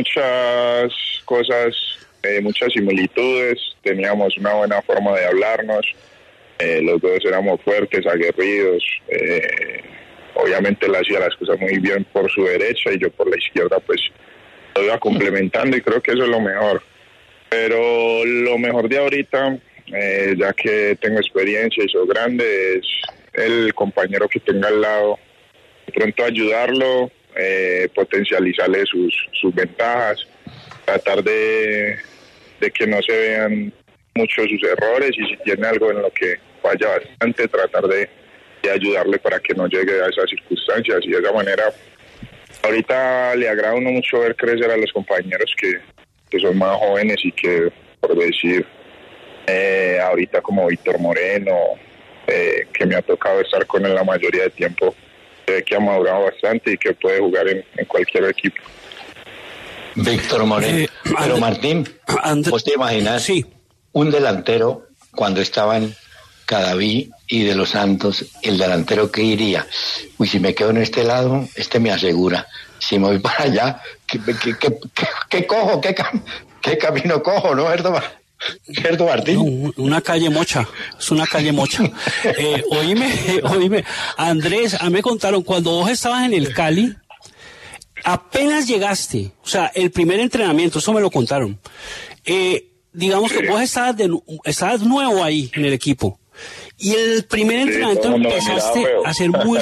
cosas, muchas similitudes, teníamos una buena forma de hablarnos, los dos éramos fuertes, aguerridos, obviamente él hacía las cosas muy bien por su derecha y yo por la izquierda, pues lo iba complementando y creo que eso es lo mejor. Pero lo mejor de ahorita, ya que tengo experiencia y soy grande, es el compañero que tenga al lado, de pronto ayudarlo, potencializarle sus ventajas, tratar de que no se vean mucho sus errores y si tiene algo en lo que falla bastante, tratar de ayudarle para que no llegue a esas circunstancias y de esa manera ahorita le agrada a uno mucho ver crecer a los compañeros que son más jóvenes y que, por decir, ahorita como Víctor Moreno, que me ha tocado estar con él la mayoría de tiempo, que ha madurado bastante y que puede jugar en cualquier equipo. Víctor Moreno. Pero Martín, ¿vos te imaginas un delantero cuando estaban Cadavid y De los Santos, el delantero que iría? Uy, si me quedo en este lado, me asegura. Si me voy para allá, ¿qué cojo? ¿Qué camino cojo? ¿No, Gerdo Martín? No, una calle mocha, es una calle mocha. Oíme, Andrés, a mí me contaron, cuando vos estabas en el Cali, apenas llegaste, o sea, el primer entrenamiento, eso me lo contaron. Digamos que vos estabas nuevo ahí en el equipo, y el primer entrenamiento empezaste a ser muy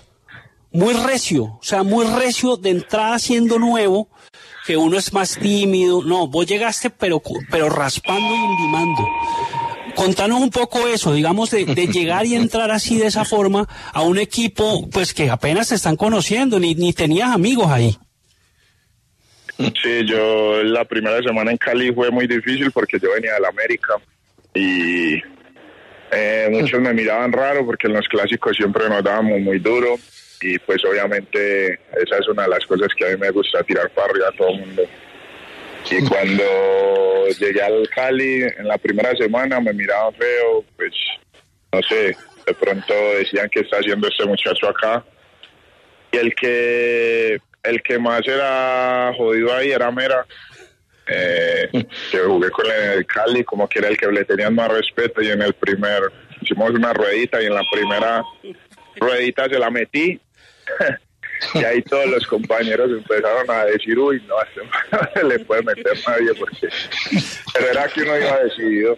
recio, o sea, muy recio de entrada siendo nuevo, que uno es más tímido. No, vos llegaste pero raspando y limando. Contanos un poco eso, digamos, de llegar y entrar así de esa forma a un equipo pues que apenas te están conociendo, ni tenías amigos ahí. Sí, yo la primera semana en Cali fue muy difícil porque yo venía del América y muchos me miraban raro porque en los clásicos siempre nos dábamos muy duro y pues obviamente esa es una de las cosas que a mí me gusta, tirar para arriba a todo el mundo. Y cuando llegué al Cali en la primera semana me miraban feo, pues no sé, de pronto decían que está haciendo este muchacho acá. Y el que más era jodido ahí era Mera, que jugué con el Cali, como que era el que le tenían más respeto, y hicimos una ruedita y en la primera ruedita se la metí y ahí todos los compañeros empezaron a decir, uy, no se le puede meter nadie, pero era que uno iba decidido,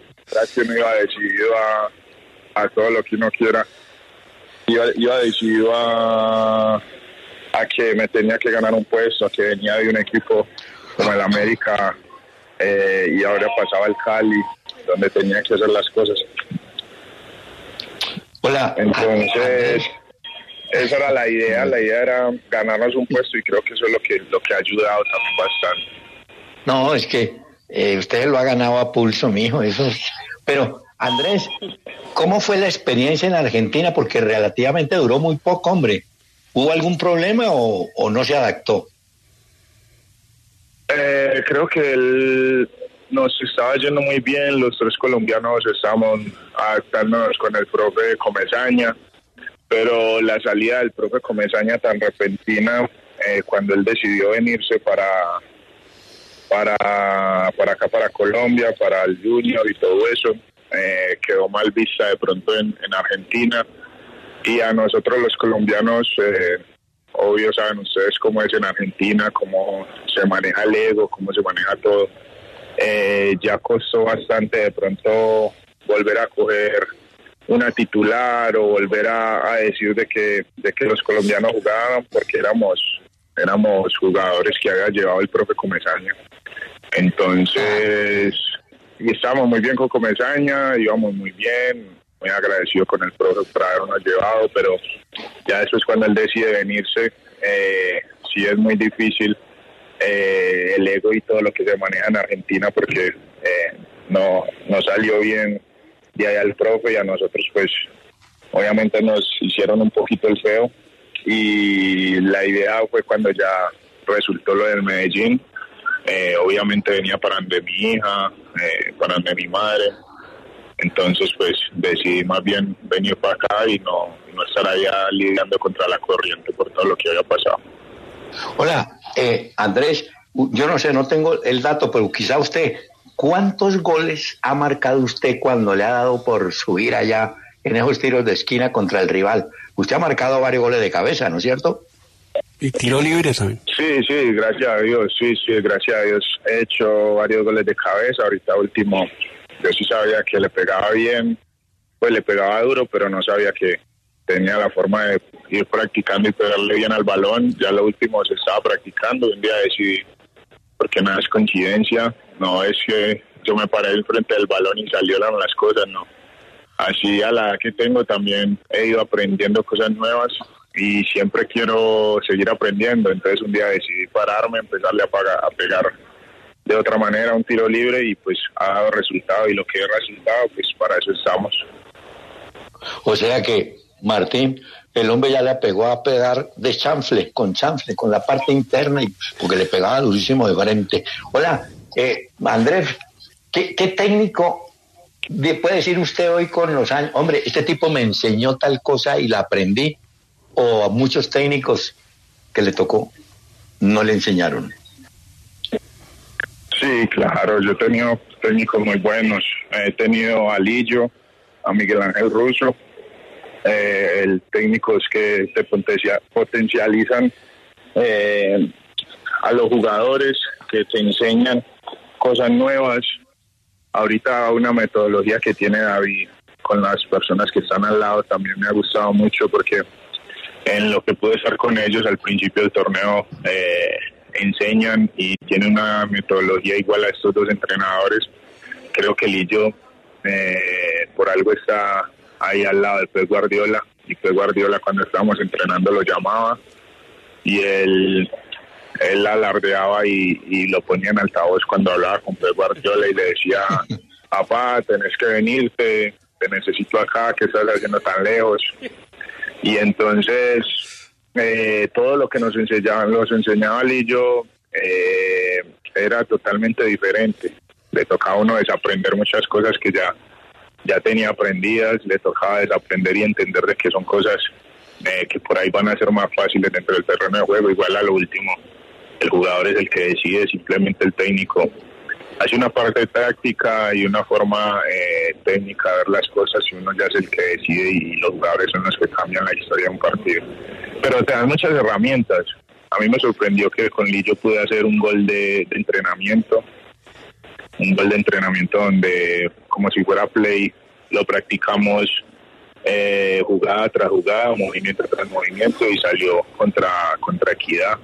a todo lo que uno quiera, iba decidido a que me tenía que ganar un puesto, a que venía de un equipo como el América y ahora pasaba el Cali, donde tenía que hacer las cosas. Hola. Entonces, esa era la idea era ganarnos un puesto y creo que eso es lo que ha ayudado también bastante. No, es que usted lo ha ganado a pulso, mijo, eso. Pero, Andrés, ¿cómo fue la experiencia en Argentina? Porque relativamente duró muy poco, hombre. ¿Hubo algún problema o no se adaptó? Creo que nos estaba yendo muy bien, los tres colombianos estábamos adaptándonos con el profe Comesaña, pero la salida del profe Comesaña tan repentina, cuando él decidió venirse para acá, para Colombia, para el Junior y todo eso, quedó mal vista de pronto en Argentina. Y a nosotros los colombianos, obvio saben ustedes cómo es en Argentina, cómo se maneja el ego, cómo se maneja todo. Ya costó bastante de pronto volver a coger una titular o volver a decir de que los colombianos jugaban, porque éramos jugadores que había llevado el profe Comesaña. Entonces, y estábamos muy bien con Comesaña, íbamos muy bien, muy agradecido con el profe por habernos llevado, pero ya después cuando él decide venirse, sí es muy difícil el ego y todo lo que se maneja en Argentina, porque no salió bien de allá el profe, y a nosotros pues obviamente nos hicieron un poquito el feo, y la idea fue cuando ya resultó lo del Medellín. Obviamente venía para de mi hija, para de mi madre. Entonces, pues, decidí más bien venir para acá y no estar allá lidiando contra la corriente por todo lo que había pasado. Hola, Andrés, yo no sé, no tengo el dato, pero quizá usted, ¿cuántos goles ha marcado usted cuando le ha dado por subir allá en esos tiros de esquina contra el rival? Usted ha marcado varios goles de cabeza, ¿no es cierto? Y tiro libre, ¿saben? Sí, gracias a Dios, gracias a Dios. He hecho varios goles de cabeza, ahorita último. Yo sí sabía que le pegaba bien, pues le pegaba duro, pero no sabía que tenía la forma de ir practicando y pegarle bien al balón. Ya lo último se estaba practicando, un día decidí, porque nada es coincidencia, no es que yo me paré enfrente del balón y salieron las cosas, no. Así a la edad que tengo también he ido aprendiendo cosas nuevas y siempre quiero seguir aprendiendo. Entonces un día decidí pararme, empezarle a pegar de otra manera un tiro libre, y pues ha dado resultado, y lo que es resultado, pues para eso estamos. O sea que, Martín, el hombre ya le pegó a pegar de chanfle, con la parte interna, porque le pegaba durísimo de frente. Hola, Andrés, ¿qué técnico puede decir usted hoy con los años? Hombre, este tipo me enseñó tal cosa y la aprendí, o a muchos técnicos que le tocó no le enseñaron. Sí, claro, yo he tenido técnicos muy buenos. He tenido a Lillo, a Miguel Ángel Russo, técnicos que te potencializan a los jugadores, que te enseñan cosas nuevas. Ahorita una metodología que tiene David con las personas que están al lado también me ha gustado mucho, porque en lo que pude estar con ellos al principio del torneo, enseñan y tienen una metodología igual a estos dos entrenadores. Creo que Lillo por algo está ahí al lado del Pep Guardiola, y Pep Guardiola cuando estábamos entrenando lo llamaba, y él él alardeaba y lo ponía en altavoz cuando hablaba con Pep Guardiola y le decía, papá, tenés que venirte, te necesito acá, ¿qué estás haciendo tan lejos? Y entonces todo lo que nos enseñaba Lillo era totalmente diferente. Le tocaba a uno desaprender muchas cosas que ya tenía aprendidas, le tocaba desaprender y entender de que son cosas que por ahí van a ser más fáciles dentro del terreno de juego. Igual a lo último, el jugador es el que decide, simplemente el técnico hace una parte táctica y una forma técnica de ver las cosas, y uno ya es el que decide y los jugadores son los que cambian la historia de un partido. Pero te dan muchas herramientas. A mí me sorprendió que con Lillo pude hacer un gol de entrenamiento, donde como si fuera play lo practicamos jugada tras jugada, movimiento tras movimiento, y salió contra Equidad.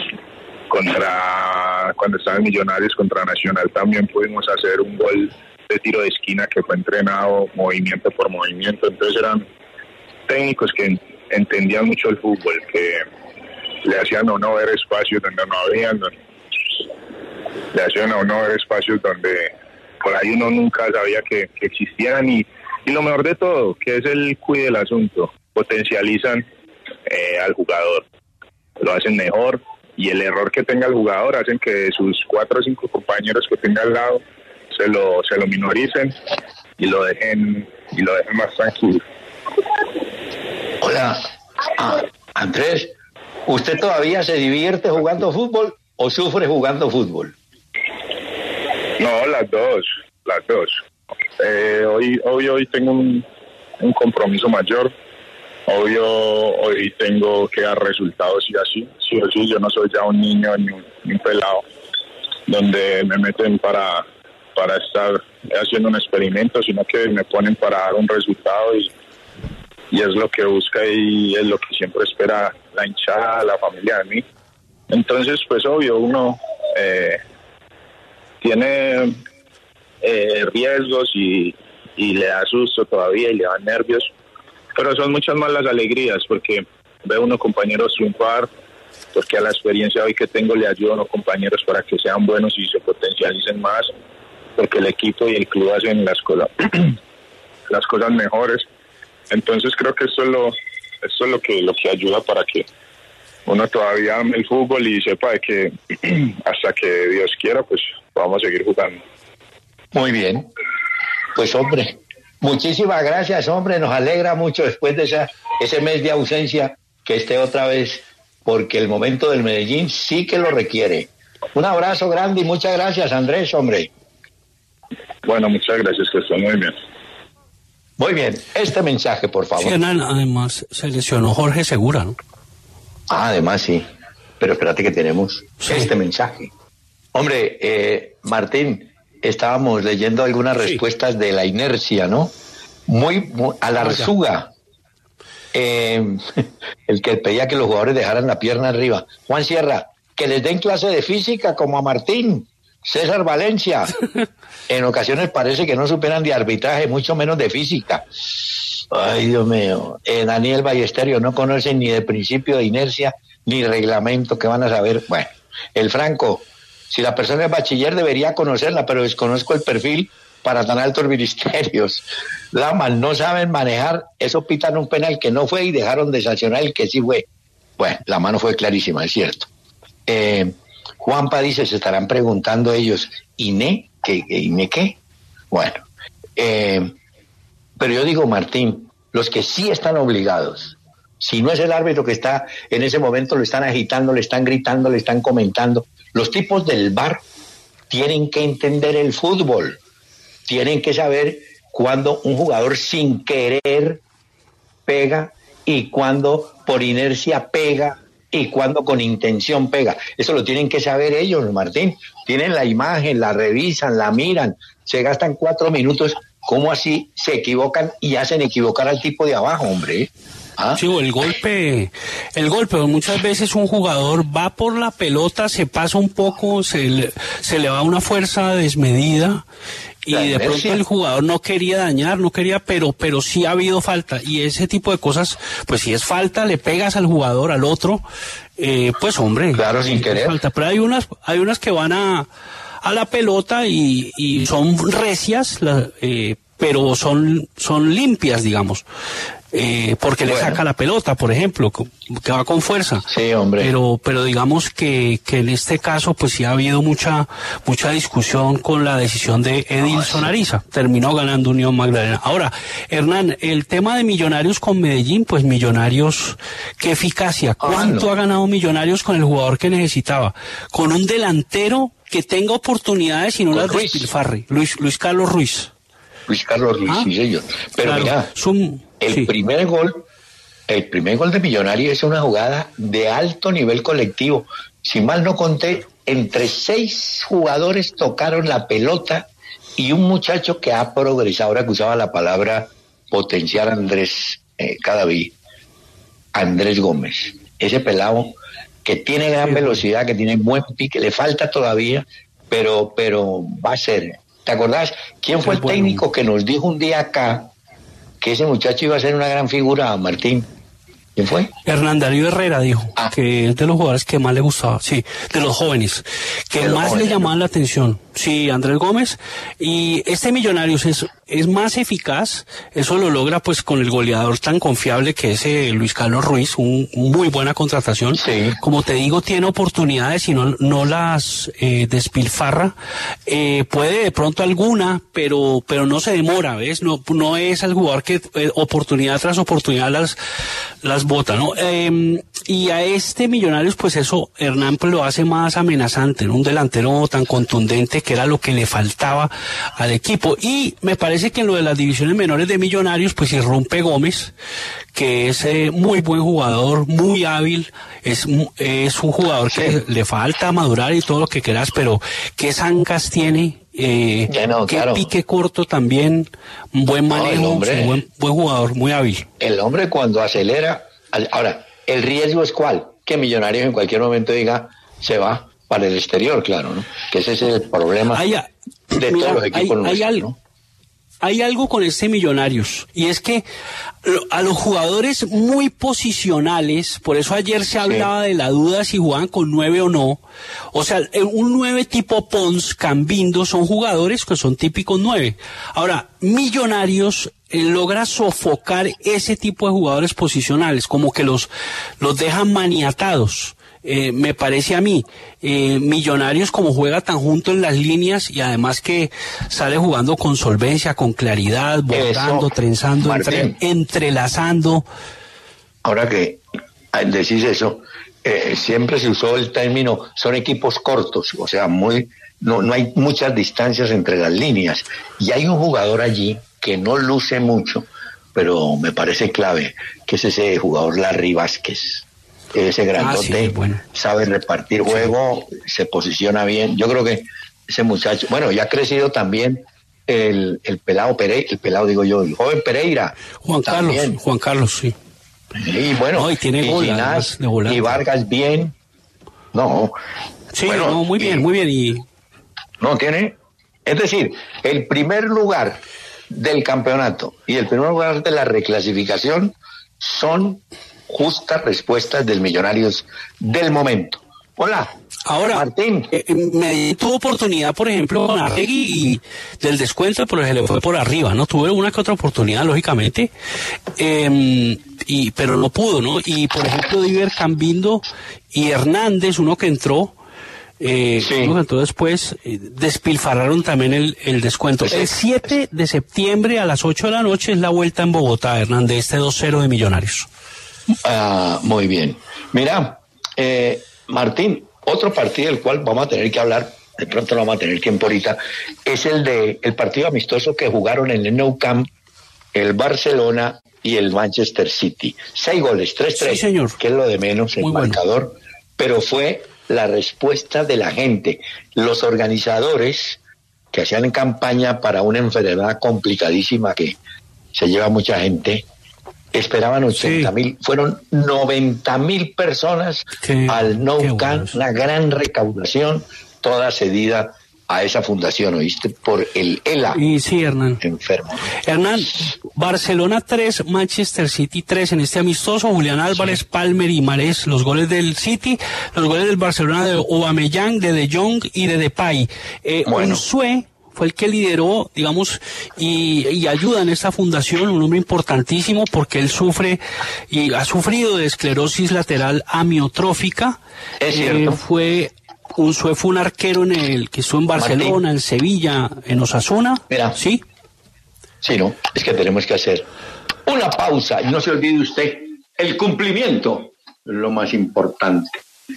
Cuando estaban Millonarios contra Nacional también pudimos hacer un gol de tiro de esquina que fue entrenado movimiento por movimiento. Entonces eran técnicos que entendían mucho el fútbol, que le hacían a uno ver espacios donde no habían, le hacían a uno ver espacios donde por ahí uno nunca sabía que existían, y lo mejor de todo, que es el cuide del asunto, potencializan al jugador, lo hacen mejor, y el error que tenga el jugador hacen que sus 4 o 5 compañeros que tenga al lado se lo minoricen y lo dejen más tranquilo. Hola, Andrés, ¿usted todavía se divierte jugando fútbol o sufre jugando fútbol? No, las dos. Hoy tengo un compromiso mayor. Hoy tengo que dar resultados y así. Sí o sí, yo no soy ya un niño ni un pelado donde me meten para estar haciendo un experimento, sino que me ponen para dar un resultado, y es lo que busca y es lo que siempre espera la hinchada, la familia de mí. Entonces, pues obvio, uno tiene riesgos y le da susto todavía y le dan nervios, pero son muchas más las alegrías, porque ve uno compañeros triunfar, porque a la experiencia hoy que tengo le ayudo a unos compañeros para que sean buenos y se potencialicen más, porque el equipo y el club hacen las cosas mejores. Entonces creo que esto es lo que ayuda para que uno todavía ame el fútbol y sepa de que hasta que Dios quiera, pues vamos a seguir jugando. Muy bien. Pues hombre, muchísimas gracias, hombre. Nos alegra mucho después de ese mes de ausencia que esté otra vez, porque el momento del Medellín sí que lo requiere. Un abrazo grande y muchas gracias, Andrés, hombre. Bueno, muchas gracias, que estén muy bien. Muy bien, este mensaje, por favor. Sí, además se lesionó Jorge Segura, ¿no? Además, sí. Pero espérate que tenemos este mensaje. Hombre, Martín, estábamos leyendo algunas respuestas de la inercia, ¿no? Muy a la Arzuga. El que pedía que los jugadores dejaran la pierna arriba. Juan Sierra, que les den clase de física como a Martín. César Valencia, en ocasiones parece que no superan de arbitraje, mucho menos de física. Ay, Dios mío. Daniel Ballesterio, no conocen ni de principio de inercia ni reglamento, que van a saber. Bueno, el Franco, si la persona es bachiller debería conocerla, pero desconozco el perfil para tan altos ministerios. Laman, no saben manejar, eso pitan un penal que no fue y dejaron de sancionar el que sí fue. Bueno, la mano fue clarísima, es cierto. Juanpa dice, se estarán preguntando ellos, ¿INE? ¿INE qué? Bueno, pero yo digo, Martín, los que sí están obligados, si no es el árbitro que está en ese momento, lo están agitando, le están gritando, le están comentando, los tipos del VAR tienen que entender el fútbol, tienen que saber cuando un jugador sin querer pega y cuando por inercia pega y cuando con intención pega. Eso lo tienen que saber ellos, Martín. Tienen la imagen, la revisan, la miran, se gastan 4 minutos. ¿Cómo así se equivocan y hacen equivocar al tipo de abajo, hombre? ¿Ah? Sí, el golpe, muchas veces un jugador va por la pelota, se pasa un poco, se le va una fuerza desmedida y de pronto el jugador no quería dañar, pero sí ha habido falta, y ese tipo de cosas, pues si es falta, le pegas al jugador, al otro, pues hombre, claro, sin querer. Falta. Pero hay unas que van a la pelota y son recias, pero son limpias, digamos. Porque le saca la pelota, por ejemplo, que va con fuerza. Sí, hombre. Pero digamos que en este caso, pues sí ha habido mucha discusión con la decisión de Edilson Ariza. Terminó ganando Unión Magdalena. Ahora, Hernán, el tema de Millonarios con Medellín, pues Millonarios, qué eficacia. ¿Cuánto ha ganado Millonarios con el jugador que necesitaba? Con un delantero que tenga oportunidades y no las despilfarre. Luis Carlos Ruiz. Luis Carlos Ruiz, sí, señor. Pero claro, mira, el primer gol de Millonarios es una jugada de alto nivel colectivo. Si mal no conté, entre 6 jugadores tocaron la pelota y un muchacho que ha progresado, ahora que usaba la palabra potenciar, Andrés Cadaví, Andrés Gómez. Ese pelado que tiene gran velocidad, que tiene buen pique, le falta todavía, pero va a ser. ¿Te acordás? ¿Quién fue el técnico que nos dijo un día acá que ese muchacho iba a ser una gran figura, Martín? ¿Quién fue? Hernán Darío Herrera dijo que es de los jugadores que más le gustaba, sí, de los jóvenes, que más le llamaban la atención. Sí, Andrés Gómez. Y este Millonarios es más eficaz, eso lo logra pues con el goleador tan confiable que es Luis Carlos Ruiz, muy buena contratación. Sí. Como te digo, tiene oportunidades y no las despilfarra. Puede de pronto alguna, pero no se demora, ¿ves? No es el jugador que oportunidad tras oportunidad las bota, ¿no? Y a este Millonarios, pues eso, Hernán, pues lo hace más amenazante, ¿no? Un delantero tan contundente, que era lo que le faltaba al equipo. Y me parece que en lo de las divisiones menores de Millonarios, pues irrumpe Gómez, que es muy buen jugador, muy hábil, es un jugador que le falta madurar y todo lo que quieras, pero qué zancas tiene, qué pique corto también, buen manejo, buen jugador, muy hábil. El hombre cuando acelera, ahora, el riesgo es ¿cuál? Que Millonarios en cualquier momento diga, se va para el exterior, claro, ¿no? Que ese es el problema de todos los equipos nuestros, ¿no? Hay algo con este Millonarios, y es que a los jugadores muy posicionales, por eso ayer se hablaba de la duda si jugaban con 9 o no, o sea, un 9 tipo Pons, Cambindo, son jugadores que son típicos 9. Ahora, Millonarios logra sofocar ese tipo de jugadores posicionales, como que los dejan maniatados. Me parece a mí, Millonarios como juega tan junto en las líneas y además que sale jugando con solvencia, con claridad, botando, trenzando, entrelazando. Ahora que decís eso, siempre se usó el término, son equipos cortos, o sea, no hay muchas distancias entre las líneas, y hay un jugador allí que no luce mucho, pero me parece clave, que es ese jugador Larry Vázquez. Ese grandote sabe repartir juego, se posiciona bien. Yo creo que ese muchacho, bueno, ya ha crecido también el pelado Pereira, el joven Pereira. Juan Carlos, sí. Y bueno, y tiene Ginás, y Vargas bien. No. Sí, bueno, muy bien. Y no tiene, es decir, el primer lugar del campeonato y el primer lugar de la reclasificación son justas respuestas del Millonarios del momento. Hola. Ahora, Martín. Me tuvo oportunidad, por ejemplo, con Arregui y del descuento, pero se le fue por arriba, ¿no? Tuve una que otra oportunidad, lógicamente, pero no pudo, ¿no? Y, por ejemplo, Diver Cambindo y Hernández, uno que entró después, despilfarraron también el descuento. El 7 de septiembre a las 8 de la noche es la vuelta en Bogotá, Hernández, este 2-0 de Millonarios. Muy bien. Mira, Martín, otro partido del cual vamos a tener que hablar, de pronto no vamos a tener tiempo ahorita, es el partido amistoso que jugaron en el Nou Camp el Barcelona y el Manchester City. 6 goles, 3-3, sí, señor, que es lo de menos, el marcador, pero fue la respuesta de la gente. Los organizadores que hacían campaña para una enfermedad complicadísima que se lleva mucha gente, esperaban 80.000, fueron 90.000 personas al Nou Camp, una gran recaudación, toda cedida a esa fundación, ¿oíste? Por el ELA. Y sí, Hernán. Enfermo. Hernán, Barcelona 3, Manchester City 3 en este amistoso. Julián Álvarez, Palmer y Marés, los goles del City, los goles del Barcelona de Aubameyang, de Jong y de Depay. Unzué fue el que lideró, digamos, y ayuda en esta fundación, un hombre importantísimo porque él sufre y ha sufrido de esclerosis lateral amiotrófica. Es cierto. Unzué fue un arquero que estuvo en Barcelona, Martín, en Sevilla, en Osasuna. Mira. ¿Sí? Sí, no, es que tenemos que hacer una pausa y no se olvide usted, el cumplimiento es lo más importante.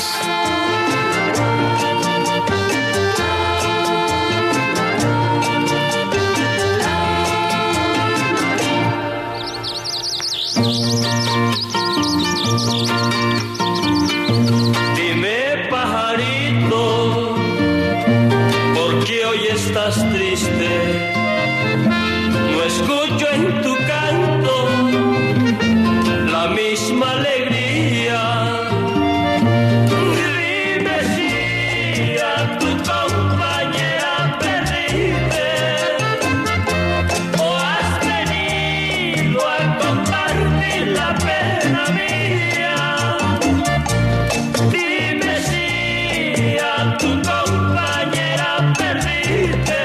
Dime, pajarito, ¿por qué hoy estás triste? No escucho en tu canto la misma alegría. Dime si a tu compañera perdiste o has venido a compartir la pena mía. Dime si a tu compañera perdiste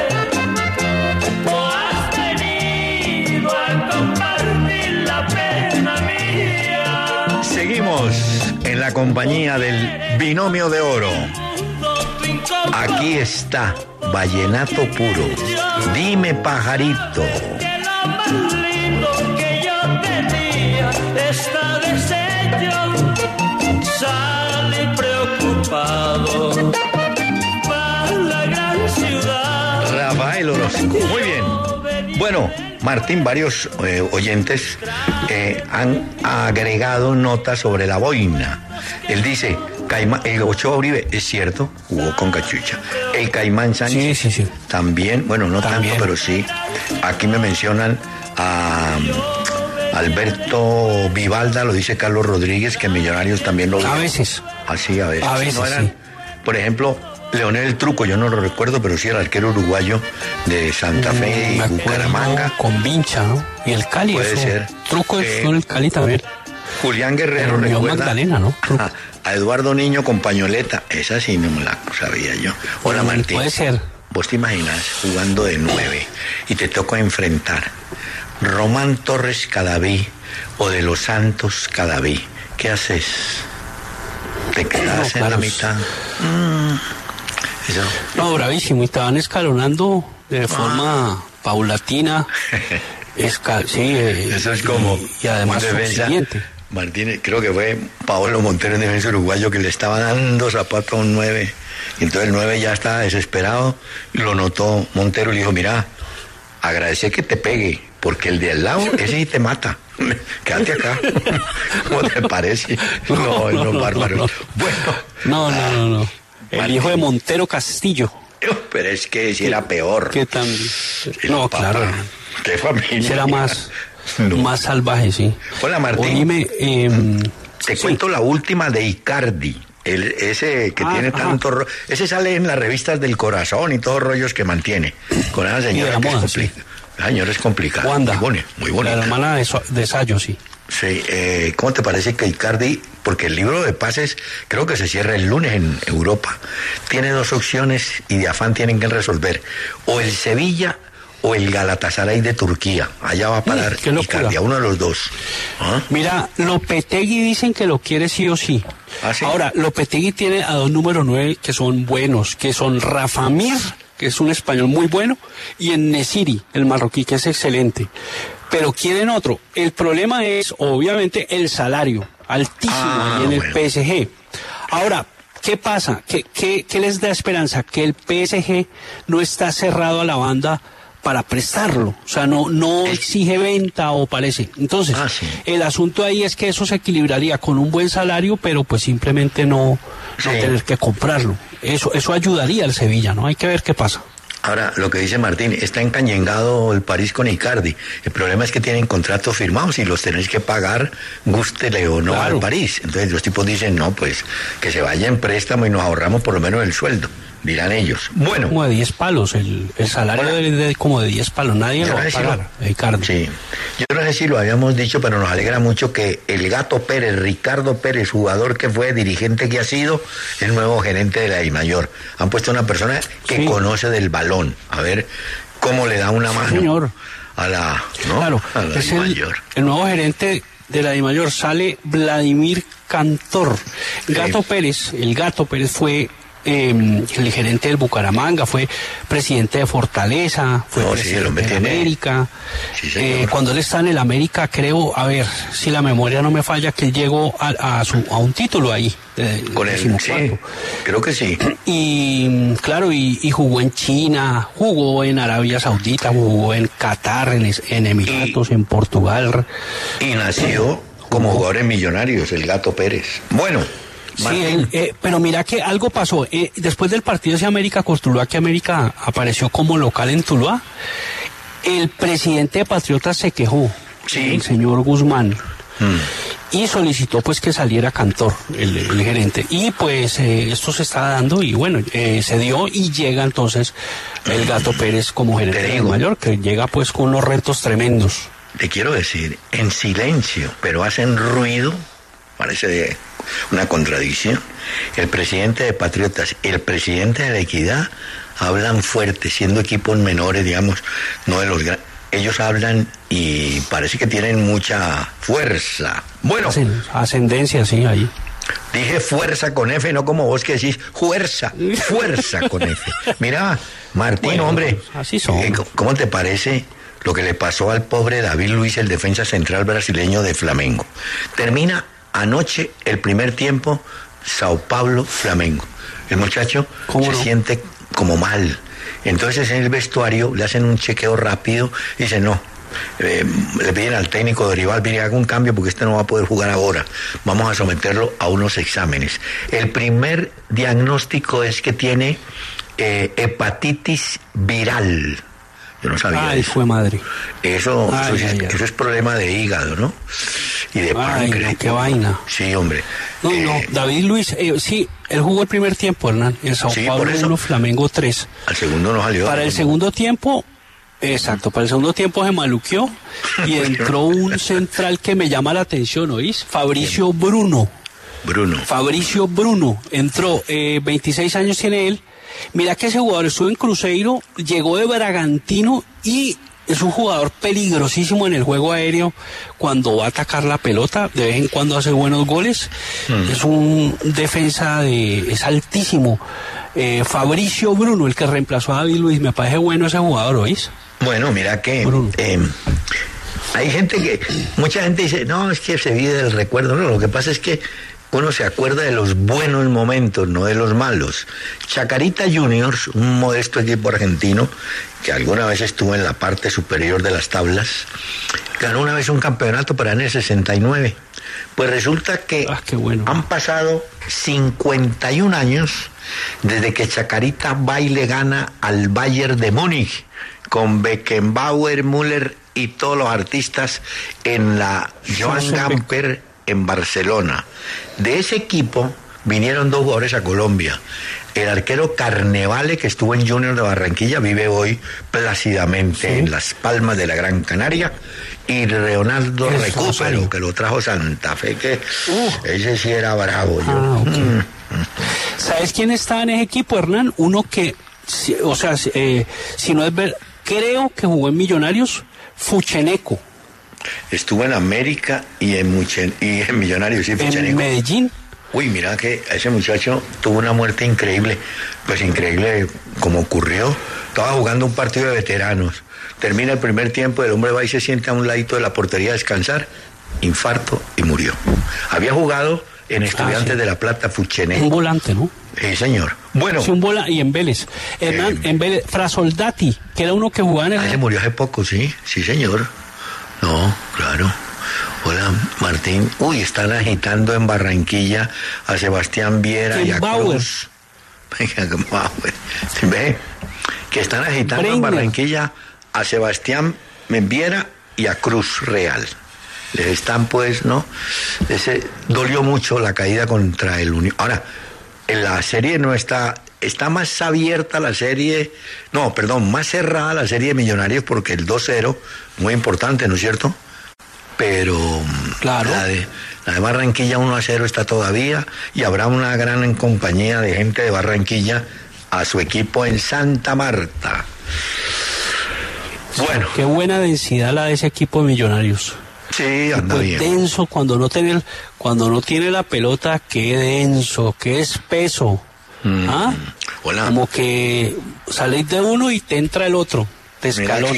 o has venido a compartir la pena mía. Seguimos en la compañía del binomio de oro. Aquí está, vallenato puro. Dime, pajarito. Que lo más lindo que yo tenía está deshecho. Salí preocupado para la gran ciudad. Rafael Orozco, muy bien. Bueno, Martín, varios oyentes han agregado notas sobre la boina. Él dice, el Ochoa Uribe, es cierto, jugó con cachucha. El Caimán Sánchez, sí. También, bueno, no También. tanto, pero sí. Aquí me mencionan a Alberto Vivalda, lo dice Carlos Rodríguez, que Millonarios también lo... A veces. Así, a veces. A veces, ¿No eran? sí. Por ejemplo, Leonel El Truco, yo no lo recuerdo, pero sí el arquero uruguayo de Santa Fe y Me acuerdo Bucaramanga. con Vincha, ¿no? Y el Cali. Puede eso. ser. Truco es el Cali también. Julián Guerrero, Pero Unión recuerda Magdalena, ¿no? a Eduardo Niño con pañoleta. Esa sí no me la sabía yo. Hola, Martín. Puede ser. ¿Vos te imaginas jugando de 9 y te toca enfrentar Román Torres Cadaví o de los Santos Cadaví? ¿Qué haces? ¿Te quedas en la mitad? Eso. No, bravísimo. Y estaban escalonando de forma paulatina. Sí, eso es como y además un defensa, siguiente. Martínez, creo que fue Paolo Montero, en defensa uruguayo, que le estaba dando zapato a un 9. Y entonces el 9 ya estaba desesperado. Y lo notó Montero y le dijo, mira, agradece que te pegue, porque el de al lado, ese sí te mata. Quédate acá. ¿Cómo te parece? No, bárbaro. No. Bueno. No. El Martín. hijo de Montero Castillo. Pero es que si era peor. ¿Qué tan? El No, papá. claro. Qué familia. Será más No. salvaje, sí. Hola, Martín. Oíme, Te sí. cuento la última de Icardi. Ese que tiene tanto ese sale en las revistas del Corazón y todos rollos que mantiene. Con esa señora la que moda, es complicada. La señora es complicada. Wanda. Muy bonita. La hermana de Sayo, sí. Sí, ¿cómo te parece que Icardi, porque el libro de pases creo que se cierra el lunes en Europa, tiene dos opciones y de afán tienen que resolver, o el Sevilla o el Galatasaray de Turquía, allá va a parar qué locura. Icardi, a uno de los dos. ¿Ah? Mira, Lopetegui dicen que lo quiere sí o sí. ¿Ah, sí? Ahora, Lopetegui tiene a dos números 9 que son buenos, que son Rafa Mir, que es un español muy bueno, y en Nesiri, el marroquí, que es excelente. Pero quieren otro. El problema es, obviamente, el salario, altísimo ahí en el PSG. Ahora, ¿qué pasa? ¿Qué les da esperanza? Que el PSG no está cerrado a la banda para prestarlo, o sea, no exige venta o parece. Entonces, sí. El asunto ahí es que eso se equilibraría con un buen salario, pero pues simplemente no tener que comprarlo. Eso ayudaría al Sevilla, ¿no? Hay que ver qué pasa. Ahora, lo que dice Martín, está encañengado el París con Icardi. El problema es que tienen contratos firmados y los tenéis que pagar, gústele o no, claro, al París. Entonces los tipos dicen, no, pues que se vaya en préstamo y nos ahorramos por lo menos el sueldo. dirán ellos. Bueno. Como de 10 palos, el salario de como de 10 palos, nadie lo va a pagar, Ricardo. Sí, yo no sé si lo habíamos dicho, pero nos alegra mucho que el Gato Pérez, Ricardo Pérez, jugador que fue, dirigente que ha sido, el nuevo gerente de la DIMAYOR. Han puesto una persona que conoce del balón, a ver cómo le da una mano. Señor. A la, ¿no? Claro, a la es DIMAYOR. El nuevo gerente de la DIMAYOR, sale Vladimir Cantor. El Gato Pérez fue el gerente del Bucaramanga, fue presidente de Fortaleza, fue presidente de América. Sí, cuando él está en el América, creo, a ver, si la memoria no me falla, que él llegó a un título ahí. Con él, sí, creo que sí. Y claro, y jugó en China, jugó en Arabia Saudita, jugó en Qatar, en Emiratos, en Portugal. Y nació como jugador en Millonarios, el Gato Pérez. Bueno. Sí, pero mira que algo pasó. Después del partido de América con Tuluá, que América apareció como local en Tuluá, el presidente de Patriotas se quejó, el señor Guzmán, y solicitó pues que saliera Cantor, el gerente. Y pues esto se está dando y bueno, se dio y llega entonces el Gato Pérez como gerente de mayor, que llega pues con unos retos tremendos. Te quiero decir, en silencio, pero hacen ruido, parece una contradicción. El presidente de Patriotas y el presidente de la Equidad hablan fuerte, siendo equipos menores, digamos, no de los grandes. Ellos hablan y parece que tienen mucha fuerza. Bueno. Ascendencia, sí, ahí. Dije fuerza con F, no como vos que decís fuerza con F. Mira, Martín, bueno, hombre, así son. ¿Cómo te parece lo que le pasó al pobre David Luiz, el defensa central brasileño de Flamengo? Termina anoche el primer tiempo, Sao Paulo, Flamengo. El muchacho se siente como mal. Entonces en el vestuario le hacen un chequeo rápido y dice no. Le piden al técnico de rival, mire, haga un cambio porque este no va a poder jugar ahora. Vamos a someterlo a unos exámenes. El primer diagnóstico es que tiene hepatitis viral. Yo no sabía. Ay, fue madre. Eso es problema de hígado, ¿no? Y de páncreas. No, qué vaina. Sí, hombre. No, David Luiz, sí, él jugó el primer tiempo, Hernán, en Sao Paulo 1, Flamengo 3. Al segundo no salió. Para el segundo tiempo, para el segundo tiempo se maluqueó y entró un central que me llama la atención, ¿oís? Fabricio Bruno. Fabricio Bruno, entró, 26 años tiene él. Mira que ese jugador estuvo en Cruzeiro, llegó de Bragantino y es un jugador peligrosísimo en el juego aéreo cuando va a atacar la pelota, de vez en cuando hace buenos goles, es un defensa es altísimo. Fabricio Bruno, el que reemplazó a David Luiz, me parece bueno ese jugador, ¿oís? Bueno, mira que hay mucha gente dice, no, es que se vive del recuerdo, no, lo que pasa es que uno se acuerda de los buenos momentos, no de los malos. Chacarita Juniors, un modesto equipo argentino que alguna vez estuvo en la parte superior de las tablas, ganó una vez un campeonato para en el 69. Pues resulta que han pasado 51 años desde que Chacarita va y le gana al Bayern de Múnich con Beckenbauer, Müller y todos los artistas en la Joan Gamper en Barcelona. De ese equipo vinieron dos jugadores a Colombia. El arquero Carnevale, que estuvo en Junior de Barranquilla, vive hoy plácidamente en Las Palmas de la Gran Canaria, y Leonardo Recupero, que lo trajo Santa Fe, que ese sí era bravo. ¿Sabes quién estaba en ese equipo, Hernán? Uno que, si no es ver, creo que jugó en Millonarios, Fucheneco. Estuvo en América y en Millonarios, sí, Fucheneco. En Medellín. Uy, mira que ese muchacho tuvo una muerte increíble. Pues increíble como ocurrió. Estaba jugando un partido de veteranos. Termina el primer tiempo, el hombre va y se sienta a un ladito de la portería a descansar. Infarto y murió. Había jugado en Estudiantes de La Plata, Fucheneco. Un volante, ¿no? Sí, señor. Bueno. Sí, y en Vélez. Hernán, en Vélez, Frasoldati, que era uno que jugaba en el... se murió hace poco, sí, señor. No, claro. Hola, Martín. Uy, están agitando en Barranquilla a Sebastián Viera y a Cruz. Ve, que están agitando en Barranquilla a Sebastián Viera y a Cruz Real. Les están, pues, ¿no? Dolió mucho la caída contra el Unión. Ahora, en la serie no está está más abierta la serie, más cerrada la serie de Millonarios porque el 2-0, muy importante, ¿no es cierto? Pero claro. La de Barranquilla 1-0 está todavía, y habrá una gran compañía de gente de Barranquilla a su equipo en Santa Marta. Bueno. Qué buena densidad la de ese equipo de Millonarios. Sí, anda bien. Denso cuando no tiene la pelota, qué denso, qué espeso. Hola. Como que salís de uno y te entra el otro, te escalona.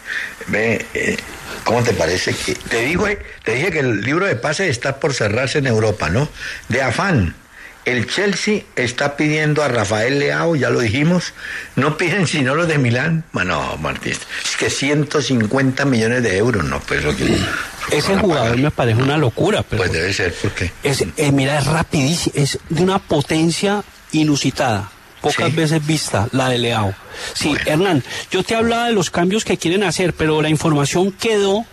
¿Cómo te parece que te dije que el libro de pases está por cerrarse en Europa, ¿no? De afán. El Chelsea está pidiendo a Rafael Leao, ya lo dijimos. No piden sino los de Milán. No, Martín, es que 150 millones de euros, no, pues lo que... Ese jugador me parece una locura, pero... Pues debe ser, ¿por qué? Mira, es rapidísimo, es de una potencia inusitada, pocas veces vista, la de Leao. Sí, bueno. Hernán, yo te hablaba de los cambios que quieren hacer, pero la información quedó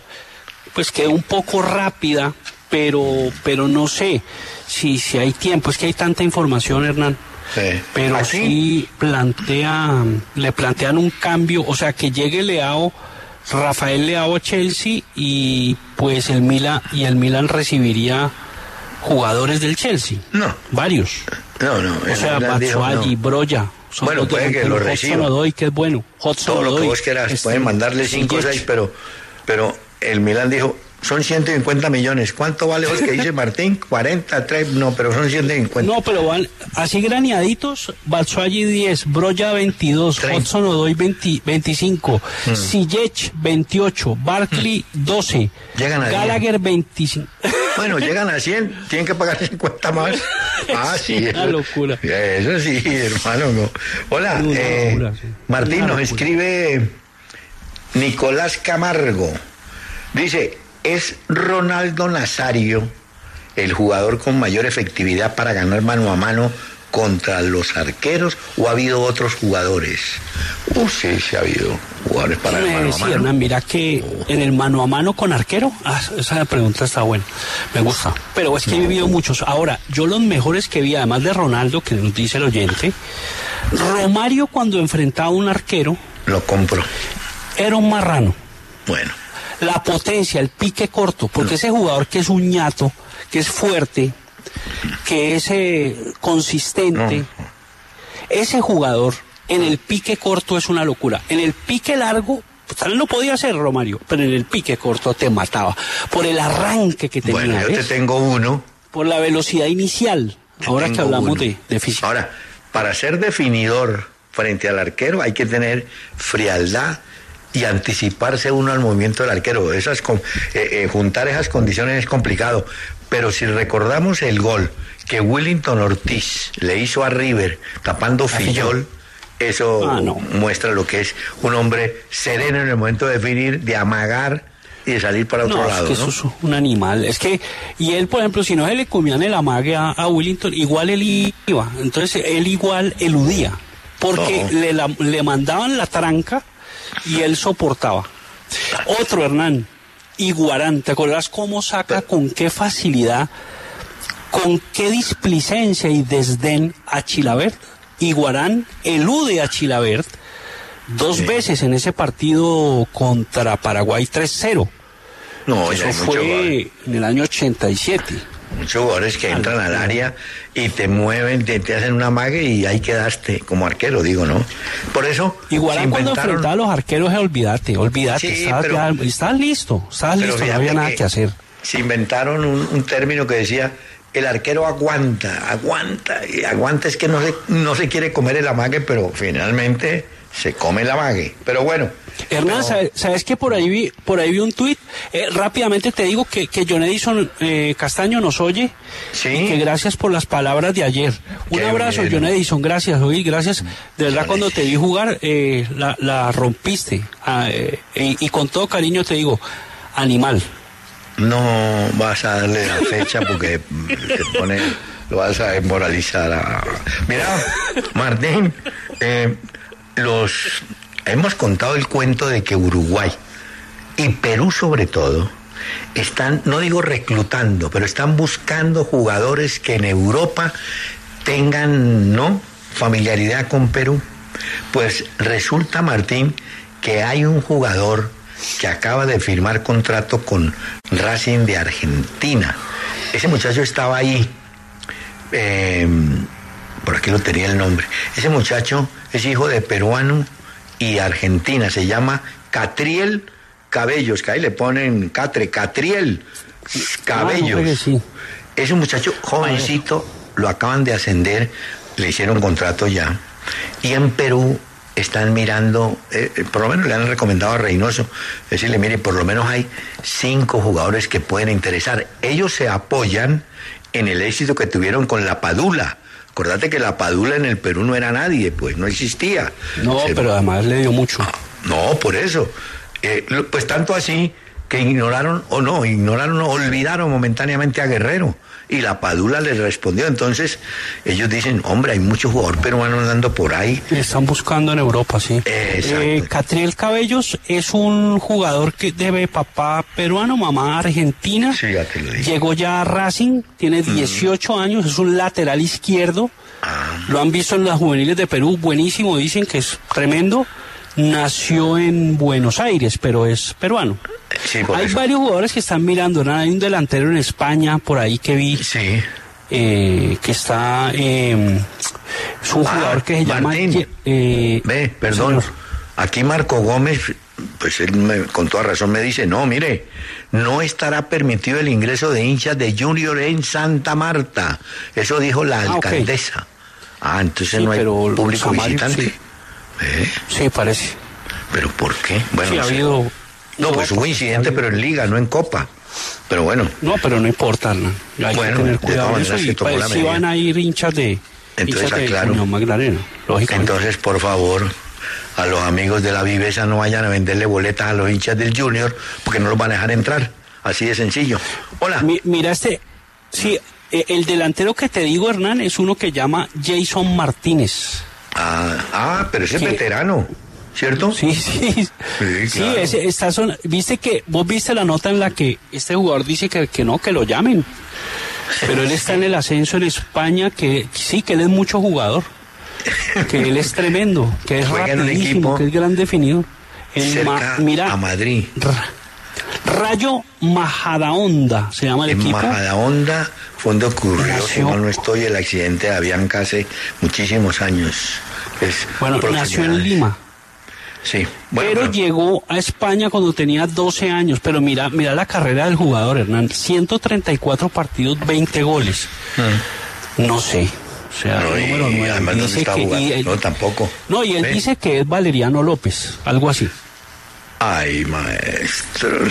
un poco rápida, pero no sé si hay tiempo, es que hay tanta información, Hernán. Sí. Pero ¿así? Sí le plantean un cambio, o sea, que llegue Rafael Leao a Chelsea, y pues el Milan recibiría jugadores del Chelsea. No. Varios. No. O sea, Batshuayi, Broja. Bueno, puede que lo reciba. Hudson Odoi, que es bueno. Todo lo que vos quieras, pueden mandarle 5 o 6, pero el Milan dijo, son 150 millones. ¿Cuánto vale vos que dice Martín? 43, no, pero son 150. No, pero van así graneaditos: Batshuayi 10, Broja 22, Hudson Odoi 25, Ziyech 28, Barkley 12, llegan a Gallagher 25. Bueno, llegan a 100, tienen que pagar 50 más. Sí, es una locura. Eso sí, hermano, no. Hola, locura, sí. Martín, nos escribe Nicolás Camargo. Dice, ¿es Ronaldo Nazario el jugador con mayor efectividad para ganar mano a mano contra los arqueros, o ha habido otros jugadores? Sí ha habido jugadores para el mano a mano. Hernán, mira que en el mano a mano con arquero, esa pregunta está buena, me gusta, pero es que he vivido muchos. Ahora, yo los mejores que vi, además de Ronaldo, que nos dice el oyente, Romario, cuando enfrentaba a un arquero, lo compro, era un marrano. Bueno, la potencia, el pique corto, porque ese jugador que es un ñato, que es fuerte, que es consistente, ese jugador en el pique corto es una locura. En el pique largo, tal vez no podía ser Romario, pero en el pique corto te mataba, por el arranque que tenía. Bueno, yo te tengo uno. Por la velocidad inicial, ahora que hablamos de física. Ahora, para ser definidor frente al arquero hay que tener frialdad y anticiparse uno al movimiento del arquero. Juntar esas condiciones es complicado, pero si recordamos el gol que Willington Ortiz le hizo a River tapando Fillol, eso muestra lo que es un hombre sereno en el momento de definir, de amagar y de salir para otro lado. Es que eso es un animal. Es que, y él, por ejemplo, si no se le comían el amague a Willington, igual él iba. Entonces él igual eludía, porque le mandaban la tranca y él soportaba. Otro, Hernán, Higuarán, ¿te acuerdas cómo saca, con qué facilidad, con qué displicencia y desdén a Chilavert? Higuarán elude a Chilavert 2 veces en ese partido contra Paraguay 3-0. No, eso fue en el año 87. Muchos jugadores que entran al área y te mueven, te hacen una amague y ahí quedaste como arquero, digo, ¿no? Por eso... Igual cuando enfrentaba a los arqueros, olvídate, sí, estás listo, no había nada que hacer. Se inventaron un término que decía, el arquero aguanta, y aguanta es que no se quiere comer el amague, pero finalmente se come el amague, pero bueno. Hernán, ¿sabes que por ahí vi un tuit? Rápidamente te digo que John Edison Castaño nos oye, ¿sí? Y que gracias por las palabras de ayer. Un abrazo, John Edison, gracias, gracias. De verdad, cuando te vi jugar, la rompiste. Y con todo cariño te digo, animal. No vas a darle la fecha porque lo vas a desmoralizar. Mira, Martín, hemos contado el cuento de que Uruguay y Perú sobre todo están, no digo reclutando, pero están buscando jugadores que en Europa tengan, familiaridad con Perú? Pues resulta, Martín, que hay un jugador que acaba de firmar contrato con Racing de Argentina. Ese muchacho estaba ahí, por aquí lo tenía el nombre. Ese muchacho es hijo de peruano y argentina, se llama Catriel Cabellos, que ahí le ponen Catriel Cabellos. No, sí. Es un muchacho jovencito, lo acaban de ascender, le hicieron contrato ya, y en Perú están mirando, por lo menos le han recomendado a Reynoso, decirle, mire, por lo menos hay 5 jugadores que pueden interesar. Ellos se apoyan en el éxito que tuvieron con la Padula. Acordate que la Padula en el Perú no era nadie, pues no existía. No, pero además le dio mucho. No, por eso. Pues tanto así que olvidaron momentáneamente a Guerrero. Y la Padula les respondió. Entonces, ellos dicen, hombre, hay muchos jugadores peruanos andando por ahí. Están buscando en Europa, sí. Catriel Cabellos es un jugador que de papá peruano, mamá argentina. Sí, ya te lo dije. Llegó ya a Racing, tiene 18 años, es un lateral izquierdo. Lo han visto en las juveniles de Perú, buenísimo, dicen que es tremendo. Nació en Buenos Aires, pero es peruano. Sí, hay varios jugadores que están mirando, ¿no? Hay un delantero en España por ahí que vi, sí. Que está, es un jugador que se Martín, llama... perdón, señor. Aquí Marco Gómez, pues él con toda razón me dice, no, mire, no estará permitido el ingreso de hinchas de Junior en Santa Marta. Eso dijo la alcaldesa. Okay. Entonces sí, no hay público Samario, visitante. Sí. Sí, parece. ¿Pero por qué? Bueno, sí, ha habido... No, pues hubo incidente, pero en Liga, no en Copa. Pero bueno. No, pero no importa, ¿no? Hay que tener cuidado en eso. Y si van a ir hinchas de... Entonces, aclaro. Magdalena, lógicamente. Entonces, por favor, a los amigos de la Viveza no vayan a venderle boletas a los hinchas del Junior, porque no los van a dejar entrar. Así de sencillo. Hola. Mira sí, el delantero que te digo, Hernán, es uno que llama Jason Martínez. Pero ese es veterano, ¿cierto? Sí, claro. Vos viste la nota en la que este jugador dice que no, que lo llamen. Pero él está en el ascenso en España, que sí, que él es mucho jugador. Que él es tremendo, que es rapidísimo, que es gran definidor. Mira, a Madrid. Rayo Majadahonda se llama el equipo. Majadahonda fue donde ocurrió, si mal no estoy, el accidente de Avianca hace muchísimos años. Nació en Lima. Sí. Pero llegó a España cuando tenía 12 años. Pero mira la carrera del jugador, Hernán. 134 partidos, 20 goles. No sé. O sea, no, el número 9. Además no está jugando. No, tampoco. No, y él dice que es Valeriano López, algo así. Ay, maestro.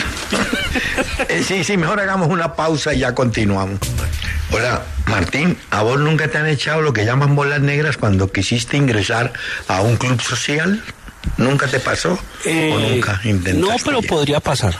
Sí, mejor hagamos una pausa y ya continuamos. Hola, Martín, ¿a vos nunca te han echado lo que llaman bolas negras cuando quisiste ingresar a un club social? ¿Nunca te pasó? ¿O nunca intentaste? No, pero podría pasar.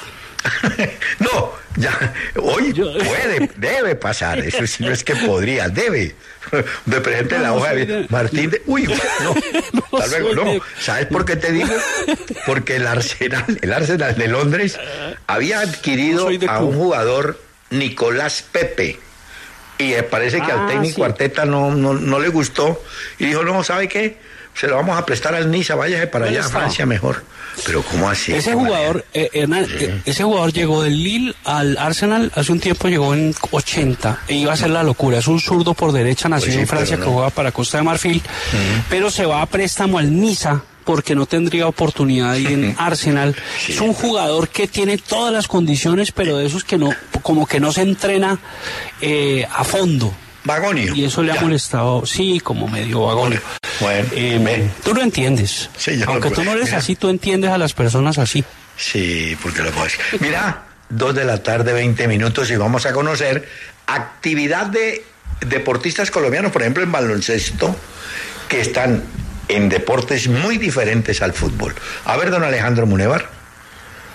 No, ya, hoy debe pasar, eso sí, no es que podría, debe. Me presente la hoja de Martín de... Uy, no, hasta luego, no. ¿Sabes por qué te digo? Porque el Arsenal de Londres había adquirido a un jugador, Nicolás Pepe, y parece que al técnico Arteta no le gustó, y dijo, no, ¿sabe qué? Se lo vamos a prestar al Niza, váyase para allá a Francia mejor. Pero ¿cómo así? Ese jugador, Hernán, ese jugador llegó del Lille al Arsenal, hace un tiempo llegó en 80, e iba a ser la locura. Es un zurdo por derecha, nacido en Francia, que juega para Costa de Marfil, pero se va a préstamo al Niza, porque no tendría oportunidad de ir en Arsenal. Sí. Es un jugador que tiene todas las condiciones, pero de esos que no, como que no se entrena a fondo. Vagonio. Y eso le ha molestado, sí, como medio vagonio. Bueno, tú lo entiendes. Sí, aunque tú no eres así, tú entiendes a las personas así. Sí, porque lo puedo decir. Mira, 2:20 p.m. y vamos a conocer actividad de deportistas colombianos, por ejemplo en baloncesto, que están en deportes muy diferentes al fútbol. A ver, don Alejandro Munevar.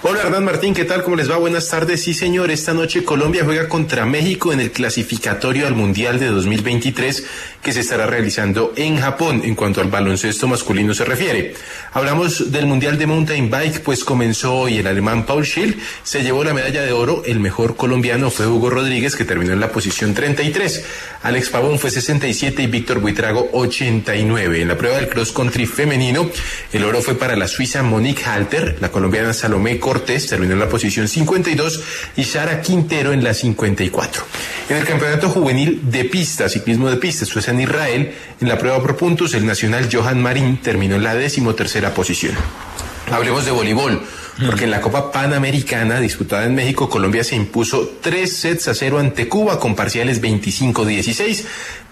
Hola Hernán Martín, ¿qué tal? ¿Cómo les va? Buenas tardes. Sí, señor, esta noche Colombia juega contra México en el clasificatorio al Mundial de 2023 que se estará realizando en Japón en cuanto al baloncesto masculino se refiere. Hablamos del Mundial de Mountain Bike, pues comenzó hoy. El alemán Paul Schill se llevó la medalla de oro. El mejor colombiano fue Hugo Rodríguez, que terminó en la posición 33. Alex Pavón fue 67 y Víctor Buitrago 89. En la prueba del cross country femenino, el oro fue para la suiza Monique Halter, la colombiana Salomé Cortés terminó en la posición 52 y Sara Quintero en la 54. En el campeonato juvenil de pista, ciclismo de pista, esto es en Israel, en la prueba por puntos, el nacional Johan Marín terminó en la 13ª posición. Hablemos de voleibol, porque en la Copa Panamericana disputada en México, Colombia se impuso 3-0 ante Cuba con parciales 25-16,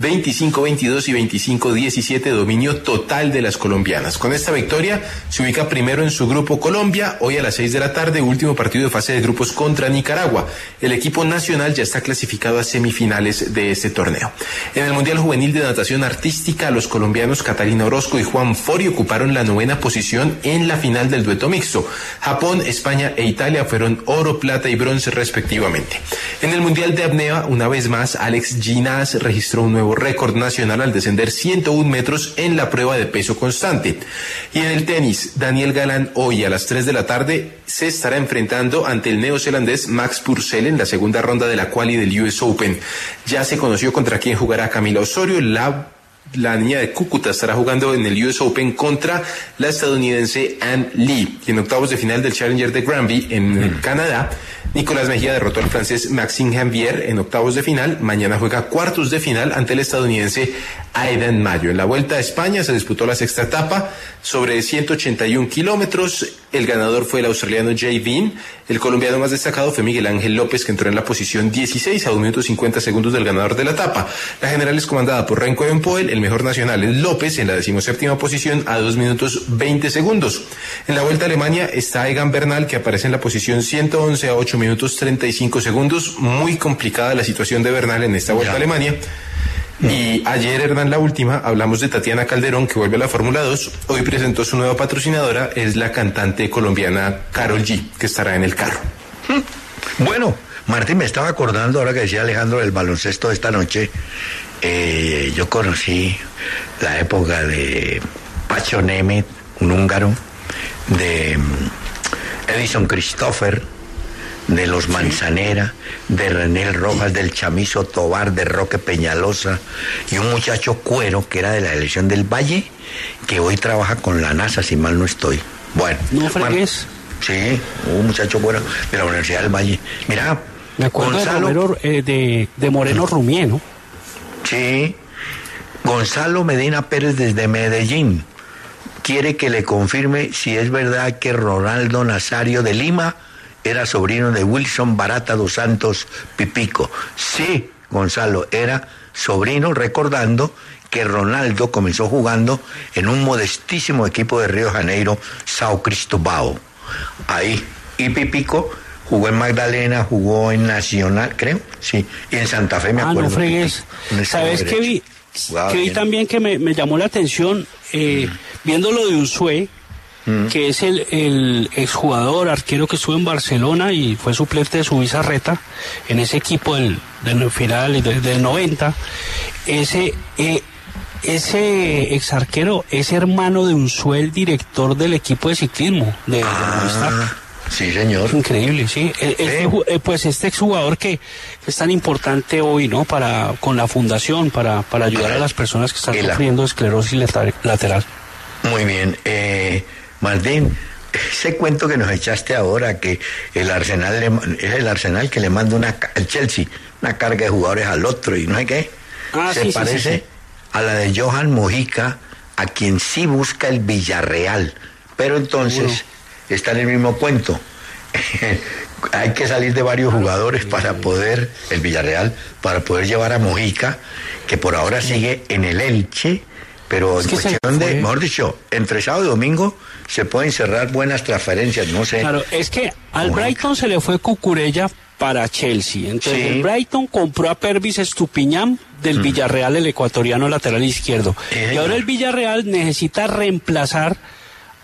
25-22 y 25-17, dominio total de las colombianas. Con esta victoria se ubica primero en su grupo Colombia. Hoy a las 6 de la tarde, último partido de fase de grupos contra Nicaragua. El equipo nacional ya está clasificado a semifinales de este torneo. En el Mundial Juvenil de Natación Artística, los colombianos Catalina Orozco y Juan Fori ocuparon la 9ª posición en la final del dueto mixto. Japón, España e Italia fueron oro, plata y bronce respectivamente. En el Mundial de Apnea, una vez más, Alex Ginás registró un nuevo récord nacional al descender 101 metros en la prueba de peso constante. Y en el tenis, Daniel Galán hoy a las 3 de la tarde se estará enfrentando ante el neozelandés Max Purcell en la segunda ronda de la quali del US Open. Ya se conoció contra quién jugará Camila Osorio. La niña de Cúcuta estará jugando en el US Open contra la estadounidense Ann Lee. Y en octavos de final del Challenger de Granby en Canadá, Nicolás Mejía derrotó al francés Maxime Janvier en octavos de final. Mañana juega cuartos de final ante el estadounidense Aidan Mayo. En la Vuelta a España se disputó la sexta etapa sobre 181 kilómetros. El ganador fue el australiano Jay Bean. El colombiano más destacado fue Miguel Ángel López, que entró en la posición 16 a 1 minuto 50 segundos del ganador de la etapa. La general es comandada por Renko Evenpoel. El mejor nacional es López en la 17ª posición a 2 minutos 20 segundos. En la Vuelta a Alemania está Egan Bernal, que aparece en la posición 111 a 8 minutos 35 segundos. Muy complicada la situación de Bernal en esta Vuelta a Alemania. Y ayer, Hernán, la última, hablamos de Tatiana Calderón, que vuelve a la Fórmula 2. Hoy presentó su nueva patrocinadora, es la cantante colombiana Karol G, que estará en el carro. Bueno, Martín, me estaba acordando ahora que decía Alejandro del baloncesto de esta noche. Yo conocí la época de Pacho Nemeth, un húngaro, de Edison Christopher, de los Manzanera, de René Rojas, del Chamizo Tobar, de Roque Peñalosa, y un muchacho Cuero, que era de la elección del Valle, que hoy trabaja con la NASA, si mal no estoy. Bueno. ¿No fregues? Sí, un muchacho bueno de la Universidad del Valle. Mira, me acuerdo Gonzalo, de Moreno Rumié, ¿no? Sí. Gonzalo Medina Pérez desde Medellín quiere que le confirme si es verdad que Ronaldo Nazario de Lima era sobrino de Wilson Barata dos Santos Pipico. Sí, Gonzalo, era sobrino, recordando que Ronaldo comenzó jugando en un modestísimo equipo de Río de Janeiro, Sao Cristóbal. Ahí. Y Pipico jugó en Magdalena, jugó en Nacional, creo, sí, y en Santa Fe, me acuerdo. No fregues. ¿Sabes qué vi? Que vi también que me llamó la atención, viendo lo de Unzué, que es el exjugador, arquero que estuvo en Barcelona y fue suplente de Subizarreta en ese equipo del final del 90. Ese exarquero es hermano de Unzué, el director del equipo de ciclismo de Movistar. Sí, señor. Increíble, sí. Pues este exjugador que es tan importante hoy, ¿no? Con la fundación para ayudar a las personas que están sufriendo esclerosis lateral. Muy bien. Martín, ese cuento que nos echaste ahora, que el Arsenal es el Arsenal que le manda al Chelsea una carga de jugadores al otro y no sé qué, se parece a la de Johan Mojica, a quien sí busca el Villarreal, pero entonces está en el mismo cuento. Hay que salir de varios jugadores el Villarreal, para poder llevar a Mojica, que por ahora sigue en el Elche, pero en cuestión de, mejor dicho, entre sábado y domingo se pueden cerrar buenas transferencias, no sé. Claro, es que al Brighton se le fue Cucurella para Chelsea. Entonces el Brighton compró a Pervis Estupiñán del Villarreal, el ecuatoriano lateral izquierdo. Y ahora el Villarreal necesita reemplazar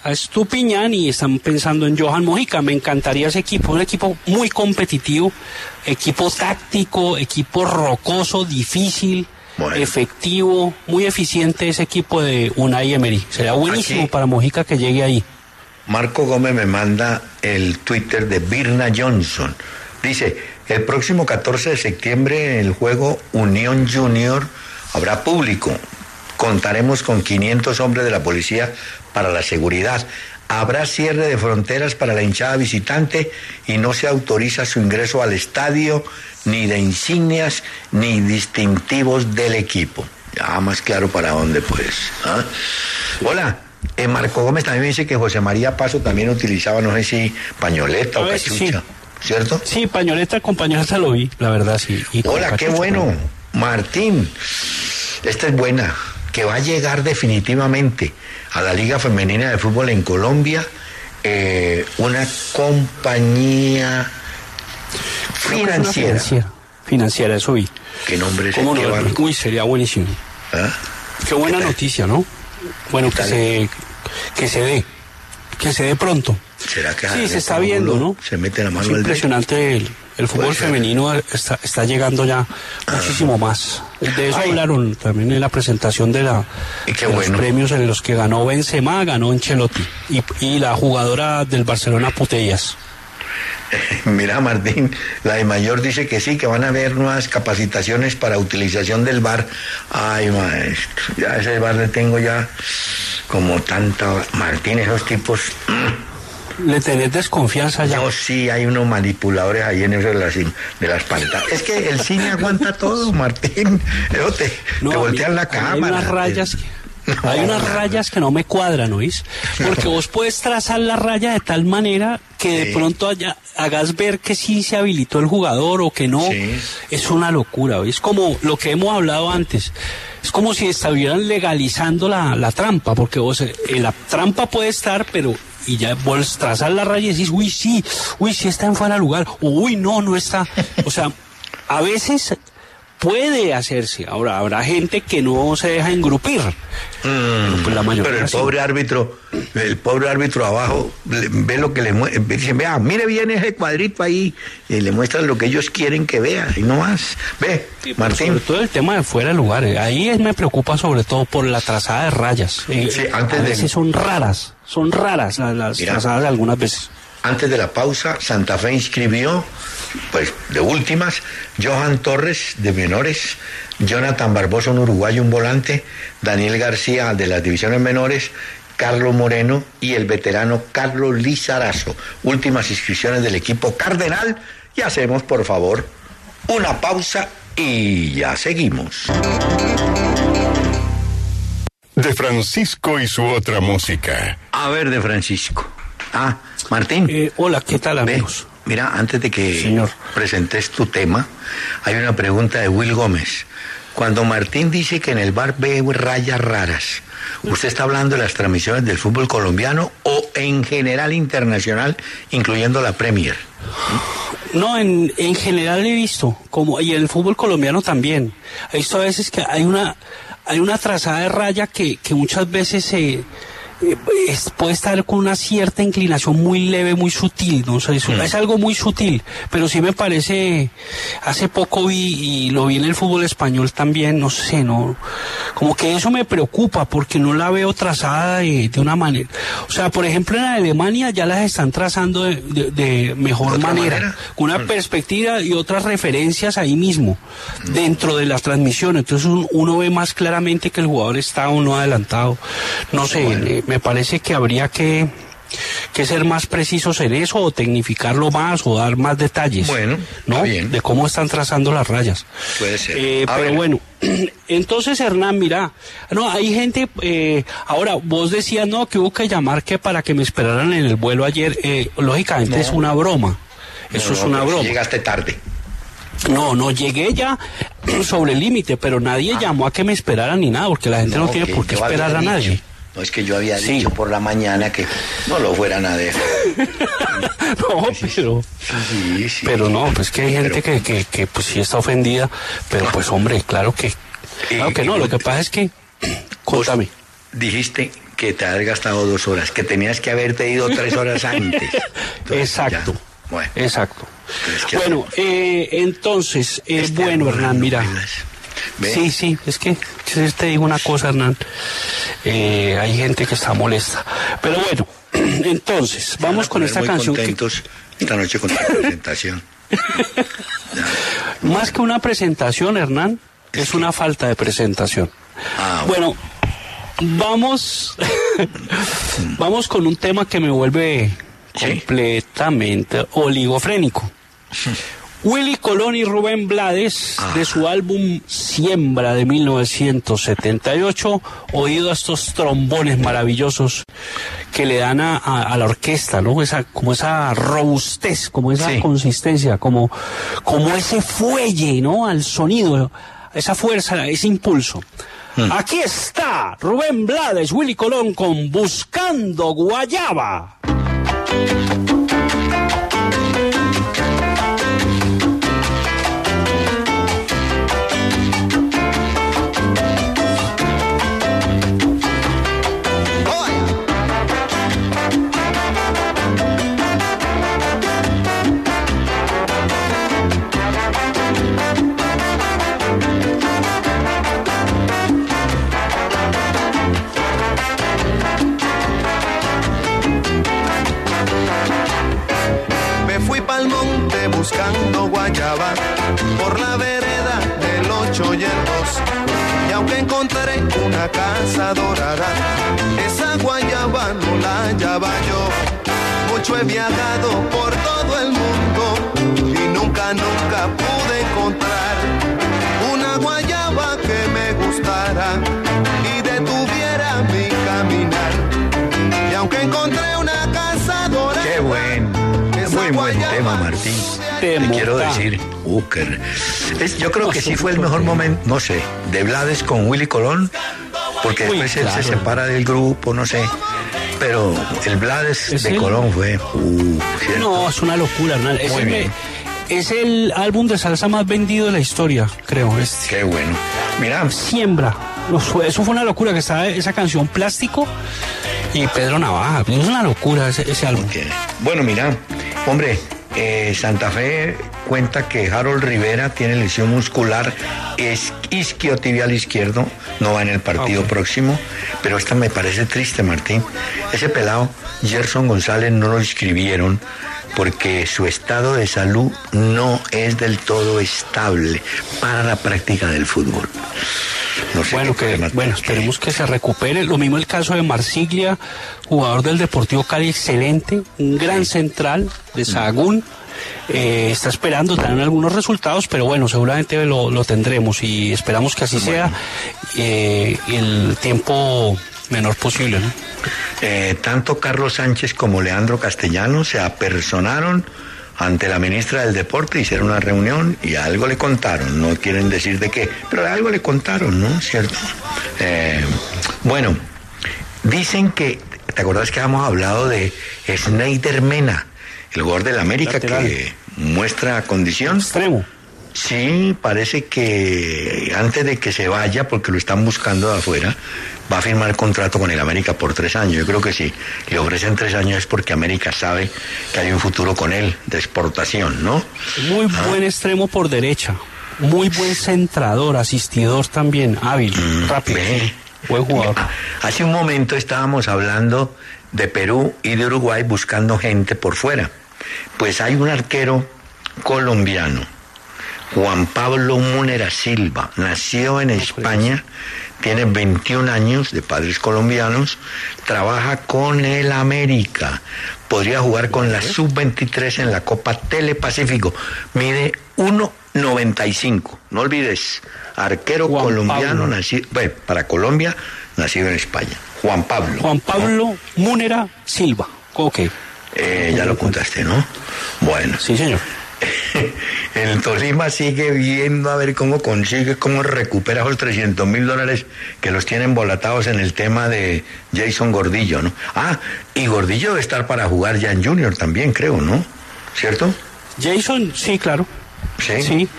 a Estupiñán y están pensando en Johan Mojica. Me encantaría ese equipo, un equipo muy competitivo, equipo táctico, equipo rocoso, difícil, efectivo, muy eficiente ese equipo de Unai Emery. Sería buenísimo Aquí, para Mojica que llegue ahí. Marco Gómez me manda el Twitter de Birna Johnson. Dice, el próximo 14 de septiembre en el juego Unión Junior habrá público. Contaremos con 500 hombres de la policía para la seguridad. Habrá cierre de fronteras para la hinchada visitante y no se autoriza su ingreso al estadio, ni de insignias, ni distintivos del equipo. Ya más claro para dónde, pues. ¿Ah? Hola, Marco Gómez también me dice que José María Paso también utilizaba, no sé si pañoleta o cachucha, sí. ¿Cierto? Sí, pañoleta con pañoleta lo vi, la verdad, sí. Hola, qué bueno. Martín, esta es buena, que va a llegar definitivamente a la Liga Femenina de Fútbol en Colombia una compañía financiera. Financiera, eso vi. ¿Qué nombre es ¿Cómo el no? banco? Uy, sería buenísimo. ¿Ah? Qué buena noticia, ¿no? Bueno, que se dé pronto. ¿Será que sí, se está viendo, ¿no? Se mete la mano es al impresionante el fútbol femenino está llegando ya muchísimo más. De eso hablaron también en la presentación de los premios en los que ganó Benzema, ganó Ancelotti y la jugadora del Barcelona Putellas. Mira, Martín, la de Mayor dice que sí, que van a haber nuevas capacitaciones para utilización del VAR. Ay, maestro, ya ese VAR le tengo ya como tanta... Martín, esos tipos... ¿Le tenés desconfianza ya? No, sí, hay unos manipuladores ahí en eso de las pantallas. Es que el cine aguanta todo, Martín. Eso te voltean la cámara. Hay unas rayas que no me cuadran, ¿oís? Porque vos puedes trazar la raya de tal manera que de pronto hagas ver que sí se habilitó el jugador o que no. Sí. Es una locura, ¿oís? Como lo que hemos hablado antes. Es como si estuvieran legalizando la trampa, porque vos, la trampa puede estar, pero... Y ya vos trazar la raya y decís, uy, sí está en fuera de lugar, uy, no está. O sea, a veces puede hacerse. Ahora, habrá gente que no se deja engrupir. Pero el pobre árbitro abajo ve lo que le muestra, dice, vea, mire bien ese cuadrito ahí, y le muestran lo que ellos quieren que vea, y no más. Ve, sí, Martín. Sobre todo el tema de fuera de lugar, ahí me preocupa sobre todo por la trazada de rayas. Sí, a veces son raras las trazadas algunas veces. Antes de la pausa, Santa Fe inscribió, pues de últimas, Johan Torres de menores, Jonathan Barbosa, un uruguayo, un volante, Daniel García de las divisiones menores, Carlos Moreno y el veterano Carlos Lizarazo. Últimas inscripciones del equipo cardenal. Y hacemos, por favor, una pausa y ya seguimos. De Francisco y su otra música. A ver, de Francisco. Martín. Hola, ¿qué tal, amigos? Mira, antes de que presentes tu tema, hay una pregunta de Will Gómez. Cuando Martín dice que en el bar ve rayas raras, ¿usted está hablando de las transmisiones del fútbol colombiano o en general internacional, incluyendo la Premier? No, en general he visto, y en el fútbol colombiano también. He visto a veces que hay una trazada de raya que muchas veces puede estar con una cierta inclinación muy leve, muy sutil, no sé, es algo muy sutil, pero sí me parece, hace poco vi, y lo vi en el fútbol español también, no sé, como que eso me preocupa, porque no la veo trazada de una manera, o sea, por ejemplo en Alemania ya las están trazando de mejor manera, con una perspectiva y otras referencias ahí mismo, dentro de las transmisiones, entonces uno ve más claramente que el jugador está o no adelantado, no sé, me parece que habría que ser más precisos en eso, o tecnificarlo más, o dar más detalles, ¿no? Bien. De cómo están trazando las rayas. Puede ser. Pero bueno, entonces, Hernán, mira, hay gente, ahora, vos decías, que hubo que llamar que para que me esperaran en el vuelo ayer, lógicamente es una broma, eso es una broma. Llegaste tarde. No, llegué ya sobre el límite, pero nadie llamó a que me esperaran ni nada, porque la gente no tiene por qué esperar a nadie. No, es que yo había dicho por la mañana que no lo fueran a dejar. Pero no, pues que hay gente que pues sí está ofendida, pero pues hombre, claro que no, lo que pasa es que, contame. Dijiste que te has gastado 2 horas, que tenías que haberte ido 3 horas antes. Entonces, exacto. Ya, bueno. Exacto. Bueno, entonces, bueno, Hernán, mira. Sí, es que te digo una cosa, Hernán. Hay gente que está molesta. Pero bueno, entonces, vamos con esta canción. Contentos esta noche con la presentación. Más que una presentación, Hernán, es una falta de presentación. Bueno, vamos con un tema que me vuelve completamente oligofrénico. Willy Colón y Rubén Blades, de su álbum Siembra de 1978, oído a estos trombones maravillosos que le dan a la orquesta, ¿no? Como esa robustez, como esa consistencia, como ese fuelle, ¿no? Al sonido, esa fuerza, ese impulso. Aquí está Rubén Blades, Willy Colón con Buscando Guayaba. Buscando guayaba por la vereda del 8 y el 2, y aunque encontré una casa dorada, esa guayaba no la hallaba yo. Mucho he viajado por todo el mundo y nunca pude encontrar una guayaba que me gustara y detuviera mi caminar. Y aunque encontré una casa dorada. ¡Qué muy buen tema, Martín! Te quiero decir, yo creo que sí fue el mejor momento, no sé, de Blades con Willy Colón, porque después él se separa del grupo, no sé, pero el Blades de Colón fue, ¿cierto? No, es una locura, Hernán. Es el álbum de salsa más vendido de la historia, creo. Qué bueno. Mira. Siembra. Eso fue una locura, que estaba esa canción Plástico y Pedro Navaja. Es una locura ese álbum. Okay. Bueno, mira, hombre, Santa Fe cuenta que Harold Rivera tiene lesión muscular isquiotibial izquierdo, no va en el partido próximo, pero esta me parece triste, Martín. Ese pelado, Gerson González, no lo inscribieron porque su estado de salud no es del todo estable para la práctica del fútbol. No sé, bueno, esperemos que se recupere. Lo mismo el caso de Marsiglia, jugador del Deportivo Cali, excelente, un gran central de Sahagún. Está esperando tener algunos resultados, pero bueno, seguramente lo tendremos y esperamos que así sea el tiempo menor posible, ¿no? Tanto Carlos Sánchez como Leandro Castellanos se apersonaron ante la ministra del Deporte, hicieron una reunión y algo le contaron, no quieren decir de qué, pero algo le contaron, ¿no? ¿Cierto? Bueno, dicen que, ¿te acordás que habíamos hablado de Snyder Mena, el jugador del América que muestra condición? Extremo. Sí, parece que antes de que se vaya, porque lo están buscando de afuera, va a firmar contrato con el América por 3 años. Yo creo que sí, le ofrecen 3 años es porque América sabe que hay un futuro con él, de exportación, ¿no? Muy buen extremo por derecha, muy buen centrador, asistidor también, hábil, rápido, buen jugador. Hace un momento estábamos hablando de Perú y de Uruguay buscando gente por fuera. Pues hay un arquero colombiano, Juan Pablo Múnera Silva, nació en España, tiene 21 años, de padres colombianos, trabaja con el América, podría jugar con la Sub-23 en la Copa Telepacífico, mide 1.95, no olvides, arquero Juan colombiano, nacido, para Colombia, nacido en España, Juan Pablo Múnera Silva, ok. Ya lo contaste, ¿no? Bueno. Sí, señor. El Tolima sigue viendo a ver cómo recupera esos $300,000 que los tienen volatados en el tema de Jason Gordillo, ¿no? Y Gordillo debe estar para jugar ya en Junior también, creo, ¿no? ¿Cierto? Jason, sí, claro. Sí.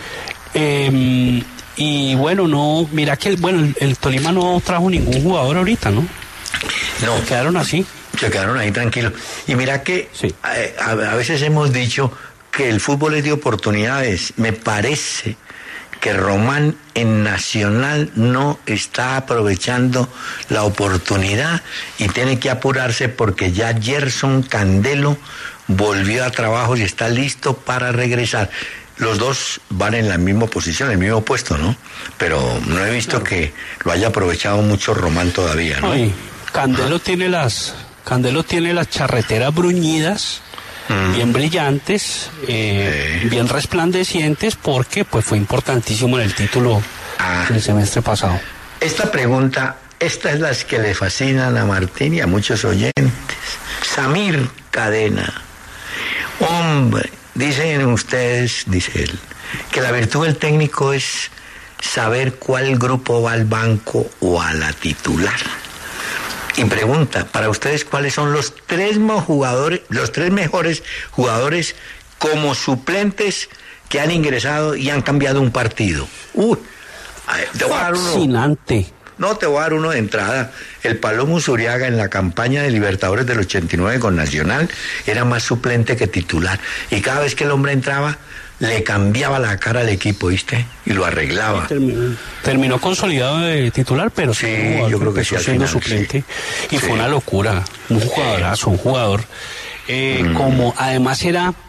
Y bueno, no, mira que el Tolima no trajo ningún jugador ahorita, ¿no? No. Se quedaron así. Se quedaron ahí tranquilos. Y mira que Sí. a veces hemos dicho que el fútbol es de oportunidades. Me parece que Román en Nacional no está aprovechando la oportunidad y tiene que apurarse porque ya Gerson Candelo volvió a trabajo y está listo para regresar. Los dos van en la misma posición, el mismo puesto, ¿no? Pero no he visto que lo haya aprovechado mucho Román todavía, ¿no? Ay, Candelo tiene las charreteras bruñidas, bien brillantes, bien resplandecientes, porque pues fue importantísimo en el título del semestre pasado. Esta pregunta, esta es las que le fascinan a Martín y a muchos oyentes. Samir Cadena. Hombre, dicen ustedes, dice él, que la virtud del técnico es saber cuál grupo va al banco o a la titular. Y pregunta, para ustedes, ¿cuáles son los tres mejores jugadores como suplentes que han ingresado y han cambiado un partido? Te voy a dar uno. Fascinante. No, te voy a dar uno de entrada. El Palomo Uzuriaga en la campaña de Libertadores del 89 con Nacional era más suplente que titular. Y cada vez que el hombre entraba, le cambiaba la cara al equipo, ¿viste? Y lo arreglaba. Terminó consolidado de titular, pero sí, yo creo que sí, siendo final, suplente. Sí. Y fue una locura. Un jugadorazo, un jugador. Como además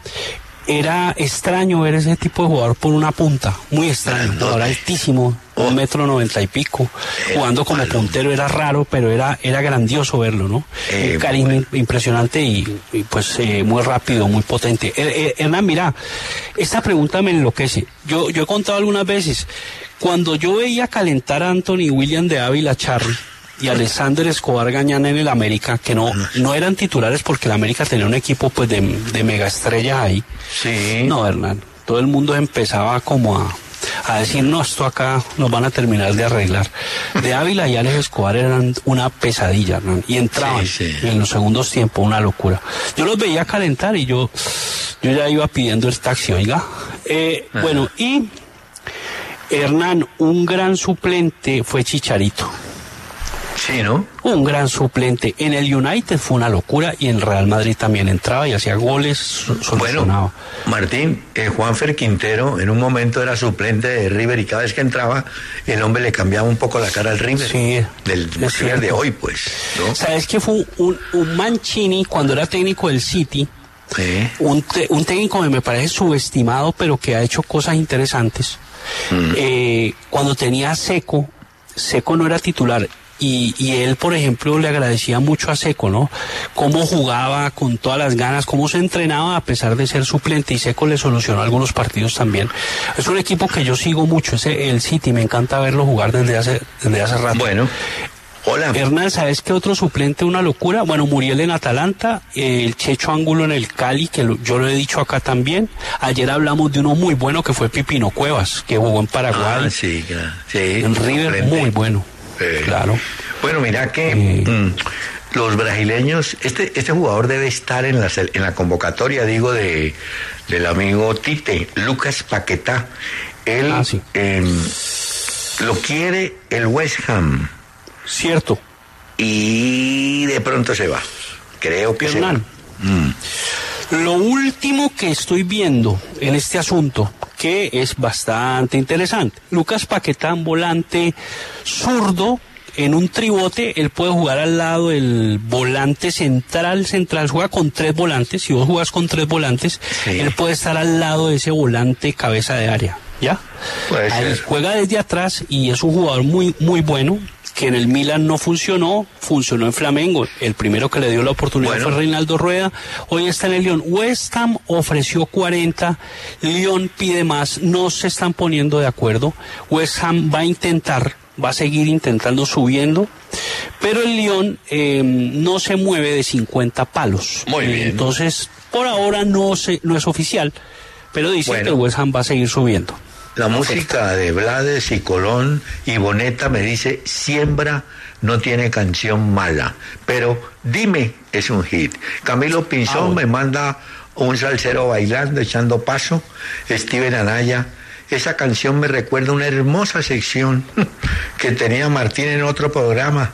era extraño ver ese tipo de jugador por una punta, muy extraño, un jugador altísimo, 1,90 m y pico, jugando como puntero era raro, pero era grandioso verlo, ¿no? Un carisma impresionante y pues muy rápido, muy potente. Hernán, mira, esta pregunta me enloquece. Yo he contado algunas veces, cuando yo veía calentar a Anthony William de Ávila Charri y Alexander Escobar Gañana en el América, que no eran titulares porque el América tenía un equipo pues de mega estrellas ahí. Sí. No, Hernán, todo el mundo empezaba como a decir, no, esto acá nos van a terminar de arreglar. De Ávila y Alex Escobar eran una pesadilla, Hernán, y entraban en los segundos tiempos, una locura. Yo los veía calentar y yo ya iba pidiendo el taxi, oiga. Bueno, y Hernán, un gran suplente fue Chicharito. Sí, ¿no? Un gran suplente. En el United fue una locura y en Real Madrid también entraba y hacía goles, solucionaba. Bueno, Martín, Juanfer Quintero en un momento era suplente de River y cada vez que entraba el hombre le cambiaba un poco la cara al River. Sí, del River de hoy, pues, ¿no? ¿Sabes qué fue un Mancini cuando era técnico del City? Sí. Un técnico que me parece subestimado, pero que ha hecho cosas interesantes. Cuando tenía a Seco no era titular. Y él, por ejemplo, le agradecía mucho a Seco, ¿no? Cómo jugaba con todas las ganas, cómo se entrenaba a pesar de ser suplente, y Seco le solucionó algunos partidos también. Es un equipo que yo sigo mucho, el City, me encanta verlo jugar desde hace rato. Bueno, hola. Hernán, ¿sabes qué otro suplente? Una locura. Bueno, Muriel en Atalanta, el Checho Ángulo en el Cali, que yo lo he dicho acá también. Ayer hablamos de uno muy bueno que fue Pipino Cuevas, que jugó en Paraguay. Sí, claro. Sí, en River, muy bueno. Claro. Bueno, mira que los brasileños, este jugador debe estar en la convocatoria, digo, del amigo Tite, Lucas Paquetá. Él lo quiere el West Ham. Cierto. Y de pronto se va. Creo que Hernán, lo último que estoy viendo en este asunto, que es bastante interesante. Lucas Paquetá, volante zurdo, en un tribote, él puede jugar al lado del volante central, juega con 3 volantes. Si vos jugás con 3 volantes, él puede estar al lado de ese volante cabeza de área, ¿ya? Ahí juega desde atrás y es un jugador muy, muy bueno, que en el Milan no funcionó en Flamengo. El primero que le dio la oportunidad fue Reinaldo Rueda. Hoy está en el Lyon. West Ham ofreció 40, Lyon pide más, no se están poniendo de acuerdo. West Ham va a seguir intentando subiendo, pero el Lyon no se mueve de 50 palos. Muy bien. Entonces, por ahora no es oficial, pero dice que el West Ham va a seguir subiendo. La música de Blades y Colón y Boneta me dice, Siembra no tiene canción mala, pero Dime es un hit. Camilo Pinzón me manda un salsero bailando, echando paso. Steven Anaya, esa canción me recuerda una hermosa sección que tenía Martín en otro programa.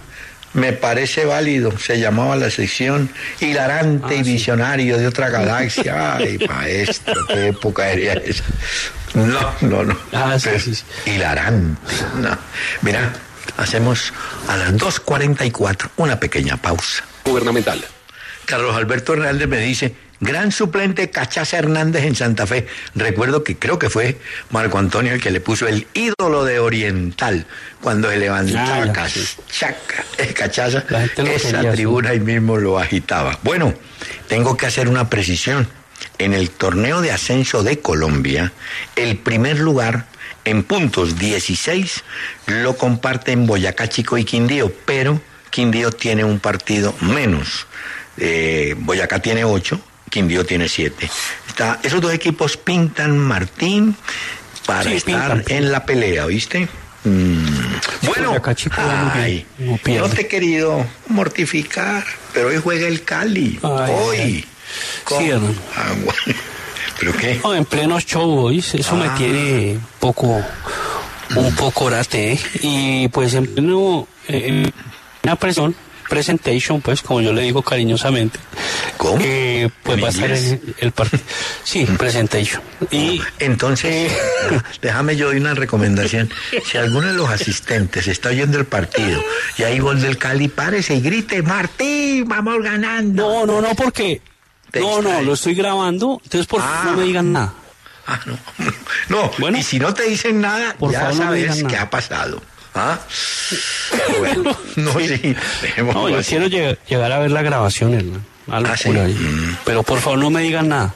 Me parece válido, se llamaba la sección Hilarante y Visionario de otra galaxia. Ay, maestro, qué época era esa. No. Sí. Hilarante. No. Mira, hacemos a las 2:44 una pequeña pausa. Gubernamental. Carlos Alberto Hernández me dice, gran suplente Cachaza Hernández en Santa Fe. Recuerdo que creo que fue Marco Antonio el que le puso el ídolo de Oriental cuando se levantaba Cachaza. Esa tribuna ahí mismo lo agitaba. Bueno, tengo que hacer una precisión. En el torneo de ascenso de Colombia, el primer lugar en puntos 16 lo comparten Boyacá Chico y Quindío, pero Quindío tiene un partido menos. Boyacá tiene 8, Quindío tiene 7. Esos dos equipos pintan Martín para estar en la pelea, ¿oíste? Bueno, no te he querido mortificar, pero hoy juega el Cali. Hoy. Sí, hermano. ¿Pero qué? No, en pleno show hoy, eso me tiene un poco orate, ¿eh? Y pues en pleno una presentation, pues como yo le digo cariñosamente. ¿Cómo? Pues va a estar el partido. Sí, presentation. Y entonces, déjame yo doy una recomendación. Si alguno de los asistentes está oyendo el partido y hay gol del Cali, párese y grite, Martín, vamos ganando. No, porque no, lo estoy grabando, entonces por favor no me digan nada. No, bueno, y si no te dicen nada, por ya favor, sabes qué ha pasado. Bueno, yo quiero llegar a ver la grabación, hermano. ¿Sí? Pero por favor no me digan nada.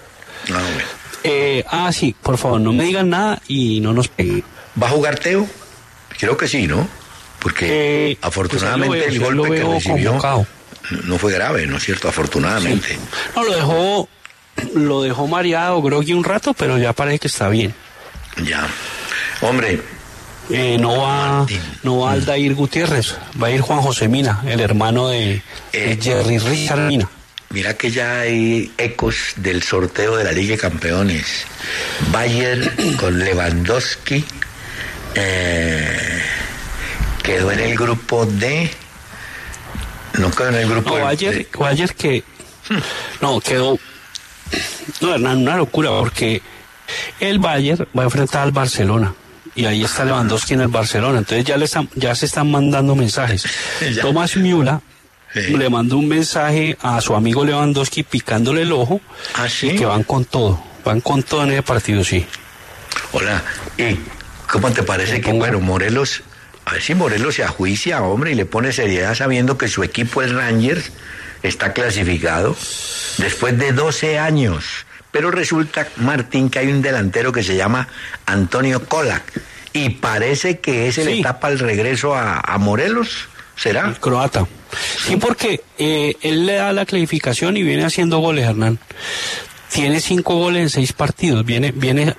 Sí, por favor no me digan nada y no nos peguen. ¿Va a jugar Teo? Creo que sí, ¿no? Porque afortunadamente el golpe que recibió convocado. No fue grave, ¿no es cierto? Afortunadamente. Sí. No, lo dejó mareado, groggy un rato, pero ya parece que está bien. Ya. Hombre. No va Aldair Gutiérrez, va a ir Juan José Mina, el hermano de Jerry Richard Mina. Mira que ya hay ecos del sorteo de la Liga de Campeones. Bayern con Lewandowski quedó en el grupo D. No quedó en el grupo D. Bayern que no quedó. No, Hernán, una locura, porque el Bayern va a enfrentar al Barcelona. Y ahí está Lewandowski en el Barcelona. Entonces ya se están mandando mensajes. Thomas Müller le mandó un mensaje a su amigo Lewandowski picándole el ojo. ¿Sí? Y que van con todo en ese partido, sí. Hola, ¿y cómo te parece que, Morelos, a ver si Morelos se ajuicia, hombre, y le pone seriedad sabiendo que su equipo, el Rangers, está clasificado después de 12 años? Pero resulta, Martín, que hay un delantero que se llama Antonio Kolak y parece que ese le tapa el regreso a Morelos, ¿será? El croata. Sí, porque él le da la clasificación y viene haciendo goles, Hernán. Tiene 5 goles en 6 partidos, viene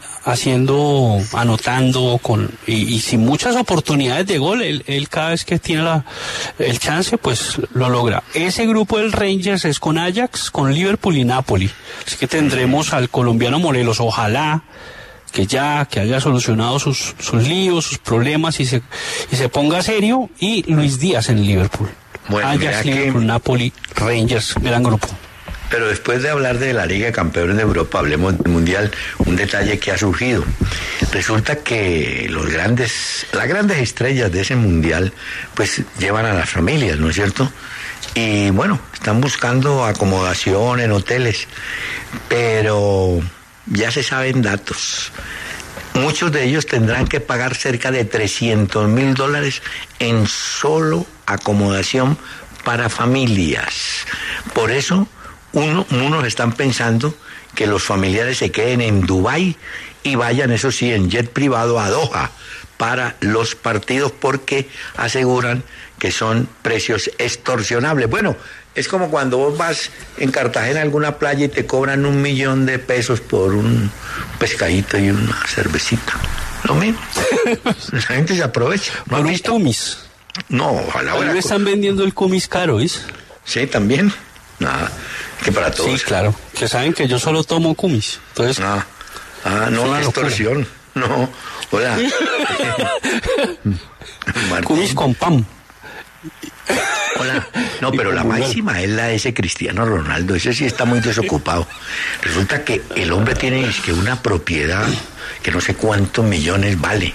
anotando y sin muchas oportunidades de gol. Él cada vez que tiene el chance, pues lo logra. Ese grupo del Rangers es con Ajax, con Liverpool y Napoli. Así que tendremos al colombiano Morelos, ojalá que haya solucionado sus líos, sus problemas y se ponga serio, y Luis Díaz en Liverpool. Bueno, Ajax, Liverpool, Napoli, Rangers, gran grupo. Pero después de hablar de la Liga de Campeones de Europa, hablemos del Mundial, un detalle que ha surgido. Resulta que las grandes estrellas de ese Mundial, pues llevan a las familias, ¿no es cierto? Y bueno, están buscando acomodación en hoteles, pero ya se saben datos. Muchos de ellos tendrán que pagar cerca de $300,000 en solo acomodación para familias. Por eso, unos están pensando que los familiares se queden en Dubái y vayan, eso sí, en jet privado a Doha para los partidos, porque aseguran que son precios extorsionables. Bueno, es como cuando vos vas en Cartagena a alguna playa y te cobran $1,000,000 por un pescadito y una cervecita. Lo mismo. La gente se aprovecha. ¿No han visto? Cumis. No, ojalá. Ahora me están vendiendo el cumis caro, ¿ves? Sí, también. Nada, que para todos. Sí, claro. Que saben que yo solo tomo cumis. Entonces. No, la extorsión. No, hola. Cumis con pan. Hola. No, pero la máxima es la de ese Cristiano Ronaldo. Ese sí está muy desocupado. Resulta que el hombre tiene que una propiedad que no sé cuántos millones vale.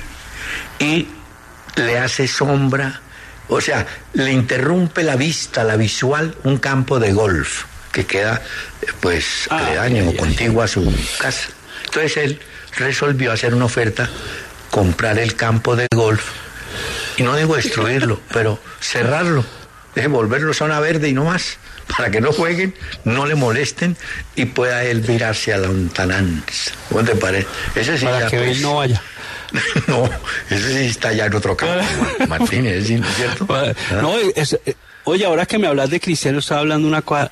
Y le hace sombra, o sea, le interrumpe la vista, la visual, un campo de golf que queda, pues, aledaño o contiguo a su casa. Entonces él resolvió hacer una oferta, comprar el campo de golf, y no digo destruirlo, pero cerrarlo, volverlo zona verde y no más, para que no jueguen, no le molesten y pueda él virarse a la lontananza. ¿Cómo te parece? Ese sí para que él no vaya. No, ese sí está ya en otro campo, Martínez, ¿sí, no es cierto? No, oye, ahora que me hablas de Cristiano, estaba hablando una cosa,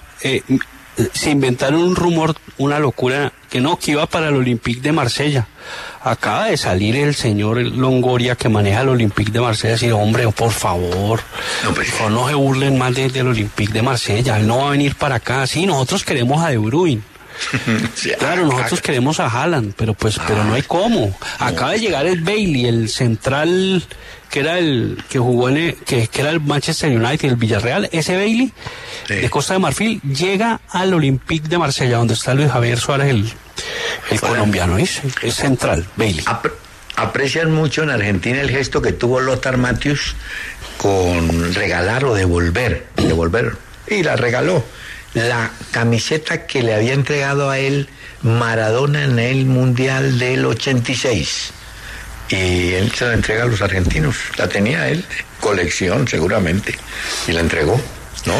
se inventaron un rumor, una locura, que iba para el Olympique de Marsella. Acaba de salir el señor Longoria, que maneja el Olympique de Marsella, y decir, hombre, por favor, no se burlen más del Olympique de Marsella, él no va a venir para acá. Sí, nosotros queremos a De Bruyne. Sí, claro, nosotros queremos a Haaland, pero no hay cómo. Acaba de llegar el Bailey, el central que era el que jugó que era el Manchester United, el Villarreal. Ese Bailey, sí, de Costa de Marfil, llega al Olympique de Marsella, donde está Luis Javier Suárez, el colombiano, es central, Bailey. Aprecian mucho en Argentina el gesto que tuvo Lothar Matthäus con regalar o devolver, y la regaló. La camiseta que le había entregado a él Maradona en el Mundial del 86. Y él se la entrega a los argentinos. La tenía él, colección seguramente, y la entregó, ¿no?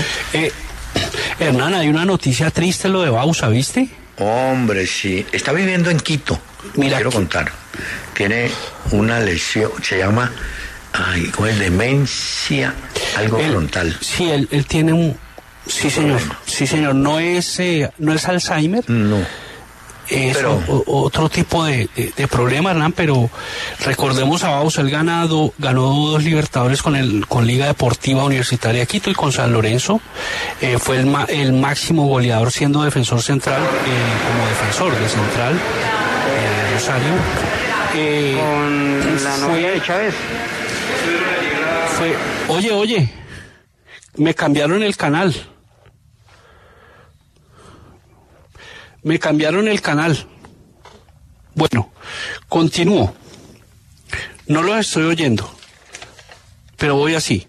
Hernán, hay una noticia triste, lo de Bausa, ¿viste? Hombre, sí. Está viviendo en Quito. Mira, quiero contar. Tiene una lesión, se llama, ¿cómo es? Demencia, algo frontal. Sí, él tiene un... Sí, señor. Sí, señor. No es Alzheimer. No. Es otro tipo de problema, Hernán, pero recordemos a Bausa, él ganó 2 Libertadores con Liga Deportiva Universitaria de Quito y con San Lorenzo. Fue el máximo goleador siendo defensor central, como defensor de central, Rosario. Con la novia de Chávez. Oye, me cambiaron el canal. Bueno, continúo. No los estoy oyendo, pero voy así.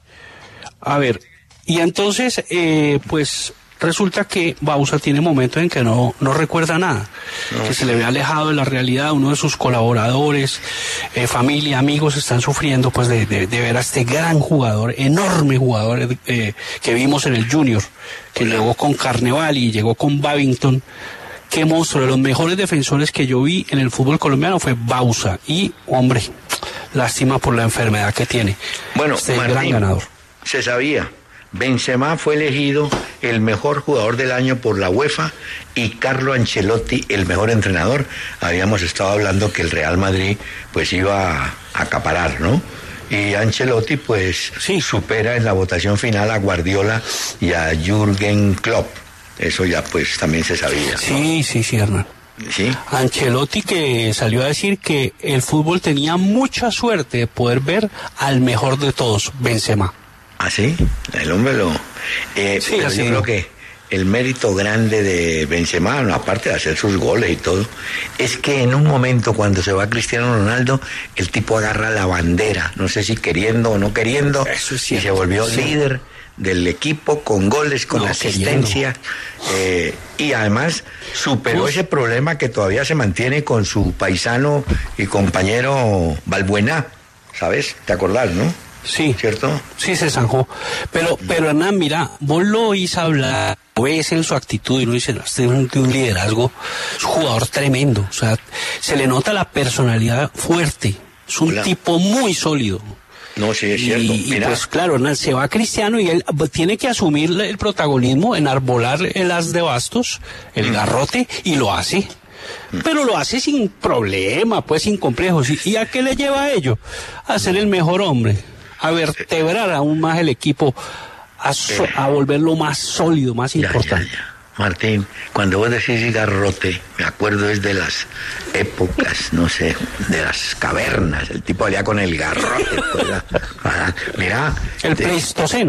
A ver, y entonces, pues resulta que Bausa tiene momentos en que no recuerda nada, que se le ve alejado de la realidad. Uno de sus colaboradores, familia, amigos están sufriendo pues de ver a este gran jugador, enorme jugador que vimos en el Junior, que llegó con Carneval y llegó con Babington. Qué monstruo, de los mejores defensores que yo vi en el fútbol colombiano fue Bausa. Y, hombre, lástima por la enfermedad que tiene. Bueno, este Martín, gran ganador. Se sabía. Benzema fue elegido el mejor jugador del año por la UEFA y Carlo Ancelotti el mejor entrenador. Habíamos estado hablando que el Real Madrid pues iba a acaparar, ¿no? Y Ancelotti pues sí supera en la votación final a Guardiola y a Jürgen Klopp. Eso ya pues también se sabía, ¿no? Sí, Hernán. ¿Sí? Ancelotti, que salió a decir que el fútbol tenía mucha suerte de poder ver al mejor de todos, Benzema. ¿Ah, sí? El hombre lo... sí, pero yo creo que el mérito grande de Benzema, aparte de hacer sus goles y todo, es que en un momento cuando se va Cristiano Ronaldo, el tipo agarra la bandera, no sé si queriendo o no queriendo, eso es y se volvió líder del equipo con goles, con asistencia, y además superó ese problema que todavía se mantiene con su paisano y compañero Balbuena, ¿sabes? ¿Te acordás, no? Sí. ¿Cierto? Sí, se zanjó. Pero Hernán, mira, vos lo oís hablar, ves en su actitud y uno dice, no, este es un liderazgo, es un jugador tremendo, o sea, se le nota la personalidad fuerte, es un tipo muy sólido. No, sí, es cierto. Y pues claro, se va Cristiano y él tiene que asumir el protagonismo, enarbolar el as de bastos, el garrote, y lo hace. Pero lo hace sin problema, pues sin complejos. ¿Y a qué le lleva a ello? A ser el mejor hombre, a vertebrar aún más el equipo, a volverlo más sólido, más importante. Ya. Martín, cuando vos decís garrote, me acuerdo es de las épocas, no sé, de las cavernas, el tipo allá con el garrote. Mira. El Pleistoceno.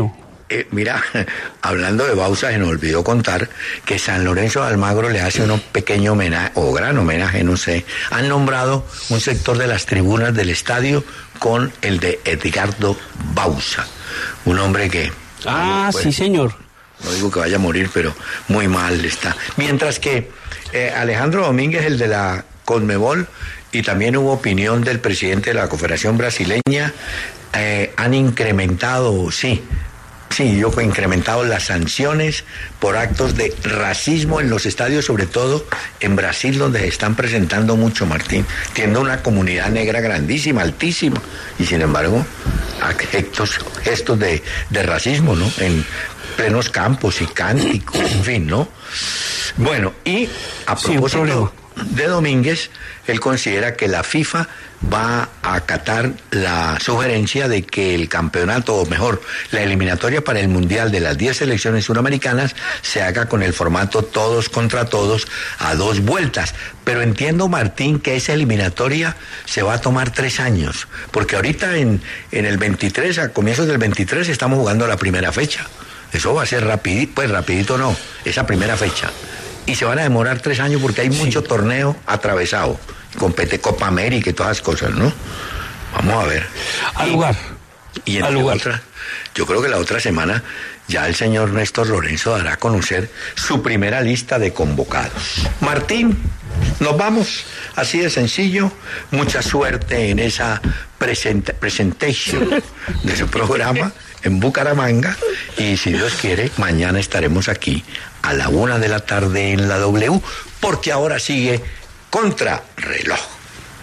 Mira, hablando de Bausa, se nos olvidó contar que San Lorenzo de Almagro le hace un pequeño homenaje, o gran homenaje, no sé. Han nombrado un sector de las tribunas del estadio con el de Edgardo Bausa, un hombre que... Sí, señor. No digo que vaya a morir, pero muy mal está. Mientras que Alejandro Domínguez, el de la Conmebol, y también hubo opinión del presidente de la Confederación Brasileña, han incrementado, incrementado las sanciones por actos de racismo en los estadios, sobre todo en Brasil, donde se están presentando mucho, Martín, tiene una comunidad negra grandísima, altísima, y sin embargo, gestos de racismo, ¿no? En plenos campos y cánticos, en fin, ¿no? Bueno, y a propósito de Domínguez, él considera que la FIFA va a acatar la sugerencia de que el campeonato, o mejor, la eliminatoria para el Mundial de las 10 selecciones suramericanas se haga con el formato todos contra todos a 2 vueltas. Pero entiendo, Martín, que esa eliminatoria se va a tomar 3 años, porque ahorita en el 23, a comienzos del 23, estamos jugando la primera fecha. Eso va a ser rapidito no, esa primera fecha. Y se van a demorar 3 años porque hay mucho torneo atravesado. Compete Copa América y todas las cosas, ¿no? Vamos a ver. Y yo creo que la otra semana ya el señor Néstor Lorenzo dará a conocer su primera lista de convocados. Martín, nos vamos. Así de sencillo. Mucha suerte en esa presentation de su programa en Bucaramanga. Y si Dios quiere, mañana estaremos aquí a la 1 de la tarde en la W, porque ahora sigue Contrarreloj.